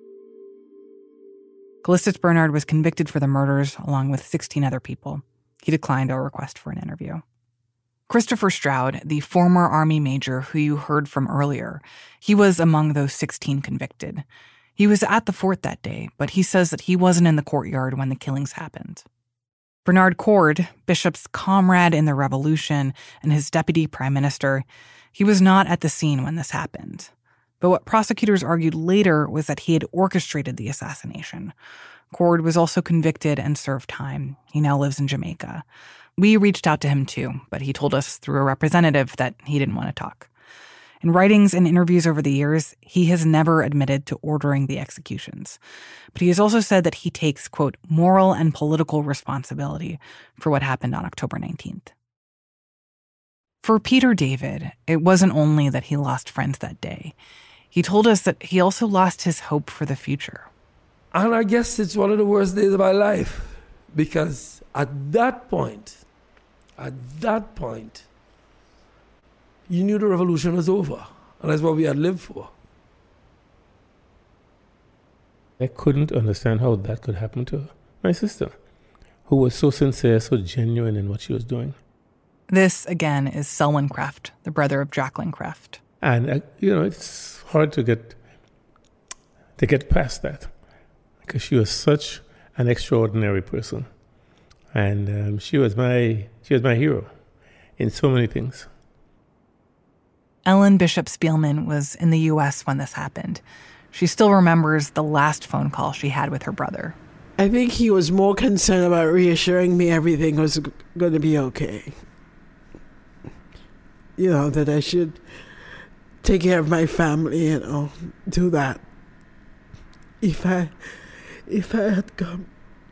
Callistus Bernard was convicted for the murders along with sixteen other people. He declined our request for an interview. Christopher Stroud, the former Army major who you heard from earlier, he was among those sixteen convicted. He was at the fort that day, but he says that he wasn't in the courtyard when the killings happened. Bernard Cord, Bishop's comrade in the revolution and his deputy prime minister, he was not at the scene when this happened. But what prosecutors argued later was that he had orchestrated the assassination. Cord was also convicted and served time. He now lives in Jamaica. We reached out to him too, but he told us through a representative that he didn't want to talk. In writings and interviews over the years, he has never admitted to ordering the executions. But he has also said that he takes, quote, moral and political responsibility for what happened on October nineteenth. For Peter David, it wasn't only that he lost friends that day. He told us that he also lost his hope for the future. And I guess it's one of the worst days of my life, because at that point, at that point, you knew the revolution was over, and that's what we had lived for. I couldn't understand how that could happen to my sister, who was so sincere, so genuine in what she was doing. This, again, is Selwyn Krefft, the brother of Jacqueline Krefft. And, uh, you know, it's hard to get to get past that, because she was such an extraordinary person. And um, she was my she was my hero in so many things. Ellen Bishop Spielman was in the U S when this happened. She still remembers the last phone call she had with her brother. I think he was more concerned about reassuring me everything was g- going to be okay. You know, that I should take care of my family, you know, do that. If I, if I had come.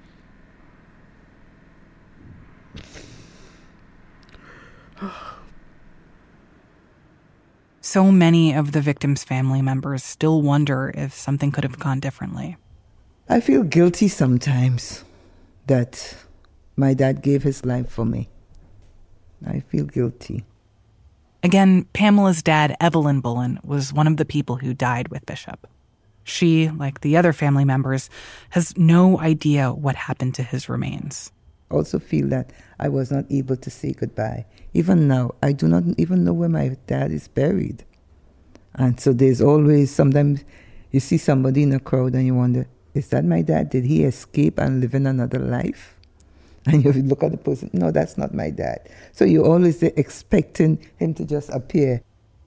So many of the victims' family members still wonder if something could have gone differently. I feel guilty sometimes that my dad gave his life for me. I feel guilty. Again, Pamela's dad, Evelyn Bullen, was one of the people who died with Bishop. She, like the other family members, has no idea what happened to his remains. I also feel that I was not able to say goodbye. Even now, I do not even know where my dad is buried. And so there's always, sometimes you see somebody in a crowd and you wonder, is that my dad? Did he escape and live in another life? And you look at the person, no, that's not my dad. So you're always expecting him to just appear.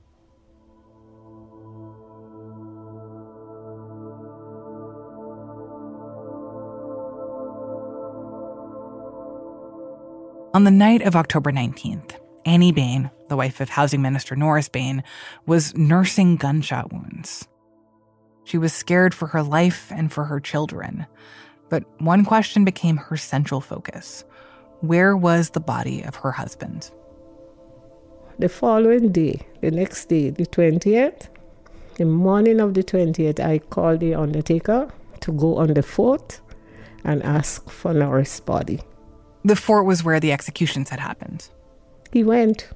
On the night of October nineteenth, Annie Bain, the wife of Housing Minister Norris Bain, was nursing gunshot wounds. She was scared for her life and for her children. But one question became her central focus. Where was the body of her husband? The following day, the next day, the twentieth, the morning of the twentieth, I called the undertaker to go on the fort and ask for Norris' body. The fort was where the executions had happened. He went.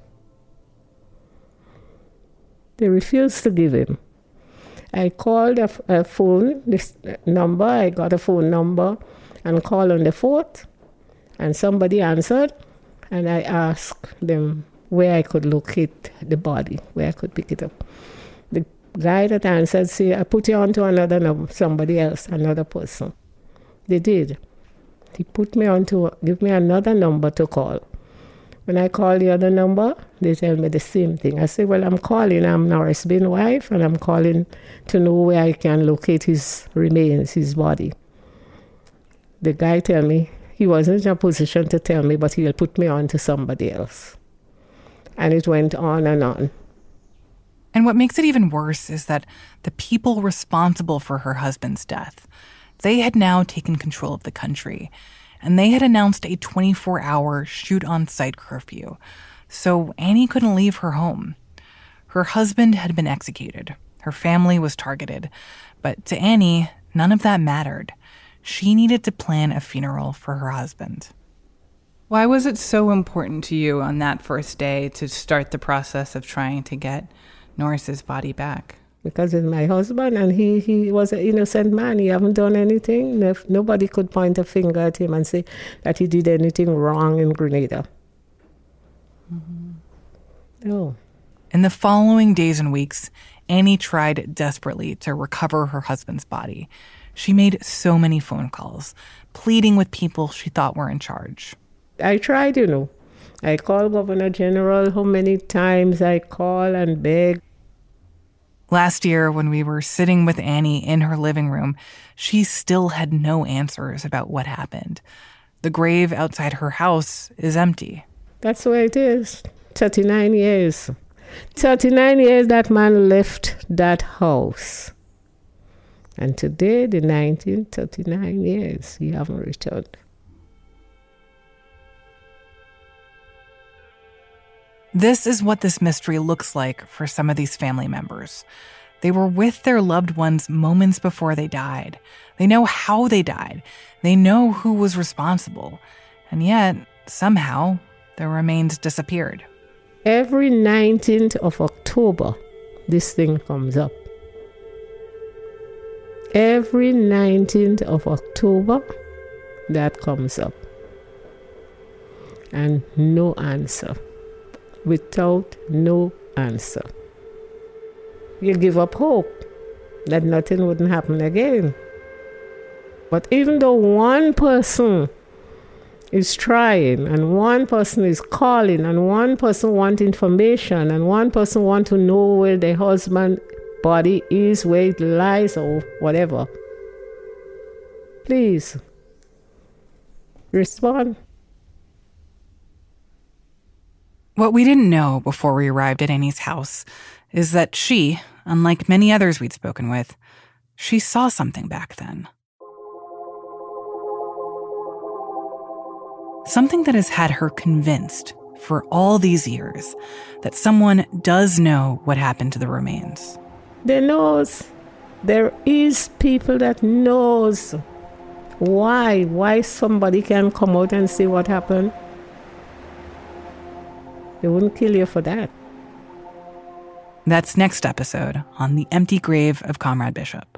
They refused to give him. I called a, a phone, this number, I got a phone number and called on the fort, and somebody answered, and I asked them where I could locate the body, where I could pick it up. The guy that answered said, I put you on to another number, somebody else, another person. They did. He put me on to give me another number to call. When I call the other number, they tell me the same thing. I say, well, I'm calling. I'm Norris Bin's wife, and I'm calling to know where I can locate his remains, his body. The guy tell me he wasn't in a position to tell me, but he'll put me on to somebody else. And it went on and on. And what makes it even worse is that the people responsible for her husband's death, they had now taken control of the country, and they had announced a twenty-four hour shoot-on-sight curfew. So Annie couldn't leave her home. Her husband had been executed. Her family was targeted. But to Annie, none of that mattered. She needed to plan a funeral for her husband. Why was it so important to you on that first day to start the process of trying to get Norris's body back? Because it's my husband, and he, he was an innocent man. He haven't done anything. Nobody could point a finger at him and say that he did anything wrong in Grenada. Mm-hmm. No. In the following days and weeks, Annie tried desperately to recover her husband's body. She made so many phone calls, pleading with people she thought were in charge. I tried, you know. I called Governor General. How many times I call and beg. Last year, when we were sitting with Annie in her living room, she still had no answers about what happened. The grave outside her house is empty. That's where it is. thirty-nine years. thirty-nine years that man left that house. And today, the nineteen thirty-nine years, he haven't returned. This is what this mystery looks like for some of these family members. They were with their loved ones moments before they died. They know how they died. They know who was responsible. And yet, somehow, their remains disappeared. Every nineteenth of October, this thing comes up. Every nineteenth of October, that comes up. And no answer. Without no answer. You give up hope that nothing wouldn't happen again. But even though one person is trying, and one person is calling, and one person wants information, and one person wants to know where their husband's body is, where it lies, or whatever, please respond. What we didn't know before we arrived at Annie's house is that she, unlike many others we'd spoken with, she saw something back then. Something that has had her convinced for all these years that someone does know what happened to the remains. They knows. There is people that knows why, why somebody can come out and say what happened. They wouldn't kill you for that. That's next episode on The Empty Grave of Comrade Bishop.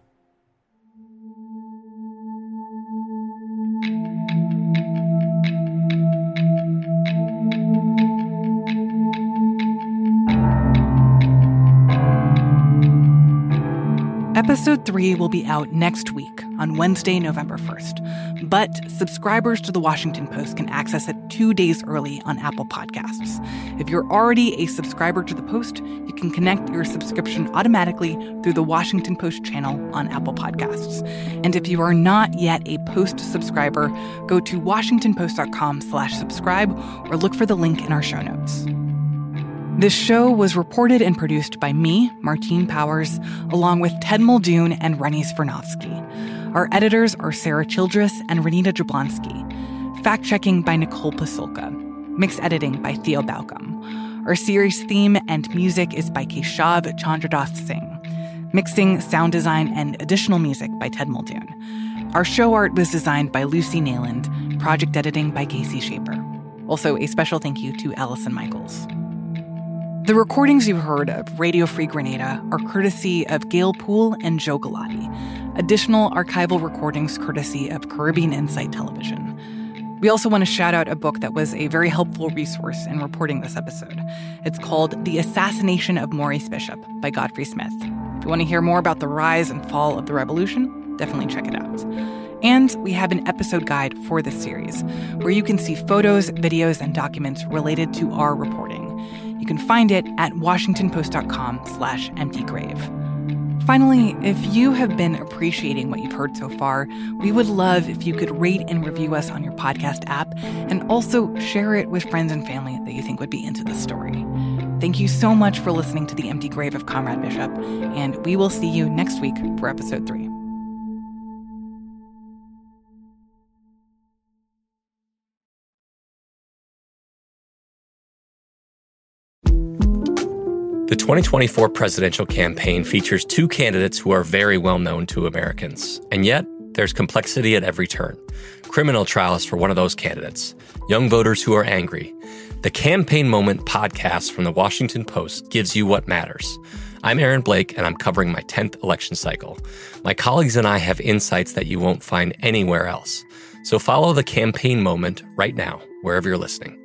Episode three will be out next week on Wednesday, November first. But subscribers to The Washington Post can access it two days early on Apple Podcasts. If you're already a subscriber to The Post, you can connect your subscription automatically through the Washington Post channel on Apple Podcasts. And if you are not yet a Post subscriber, go to washingtonpost.com slash subscribe or look for the link in our show notes. This show was reported and produced by me, Martine Powers, along with Ted Muldoon and Rennie Svirnovsky. Our editors are Sarah Childress and Renita Jablonski. Fact-checking by Nicole Pasulka. Mix editing by Theo Balcom. Our series theme and music is by Keshav Chandradath Singh. Mixing, sound design, and additional music by Ted Muldoon. Our show art was designed by Lucy Nayland. Project editing by Casey Shaper. Also, a special thank you to Allison Michaels. The recordings you heard of Radio Free Grenada are courtesy of Gail Poole and Joe Galati. Additional archival recordings courtesy of Caribbean Insight Television. We also want to shout out a book that was a very helpful resource in reporting this episode. It's called The Assassination of Maurice Bishop by Godfrey Smith. If you want to hear more about the rise and fall of the revolution, definitely check it out. And we have an episode guide for this series, where you can see photos, videos, and documents related to our reporting. You can find it at washingtonpost.com slash emptygrave. Finally, if you have been appreciating what you've heard so far, we would love if you could rate and review us on your podcast app, and also share it with friends and family that you think would be into the story. Thank you so much for listening to The Empty Grave of Comrade Bishop, and we will see you next week for episode three. The twenty twenty-four presidential campaign features two candidates who are very well known to Americans. And yet, there's complexity at every turn. Criminal trials for one of those candidates. Young voters who are angry. The Campaign Moment podcast from the Washington Post gives you what matters. I'm Aaron Blake, and I'm covering my tenth election cycle. My colleagues and I have insights that you won't find anywhere else. So follow The Campaign Moment right now, wherever you're listening.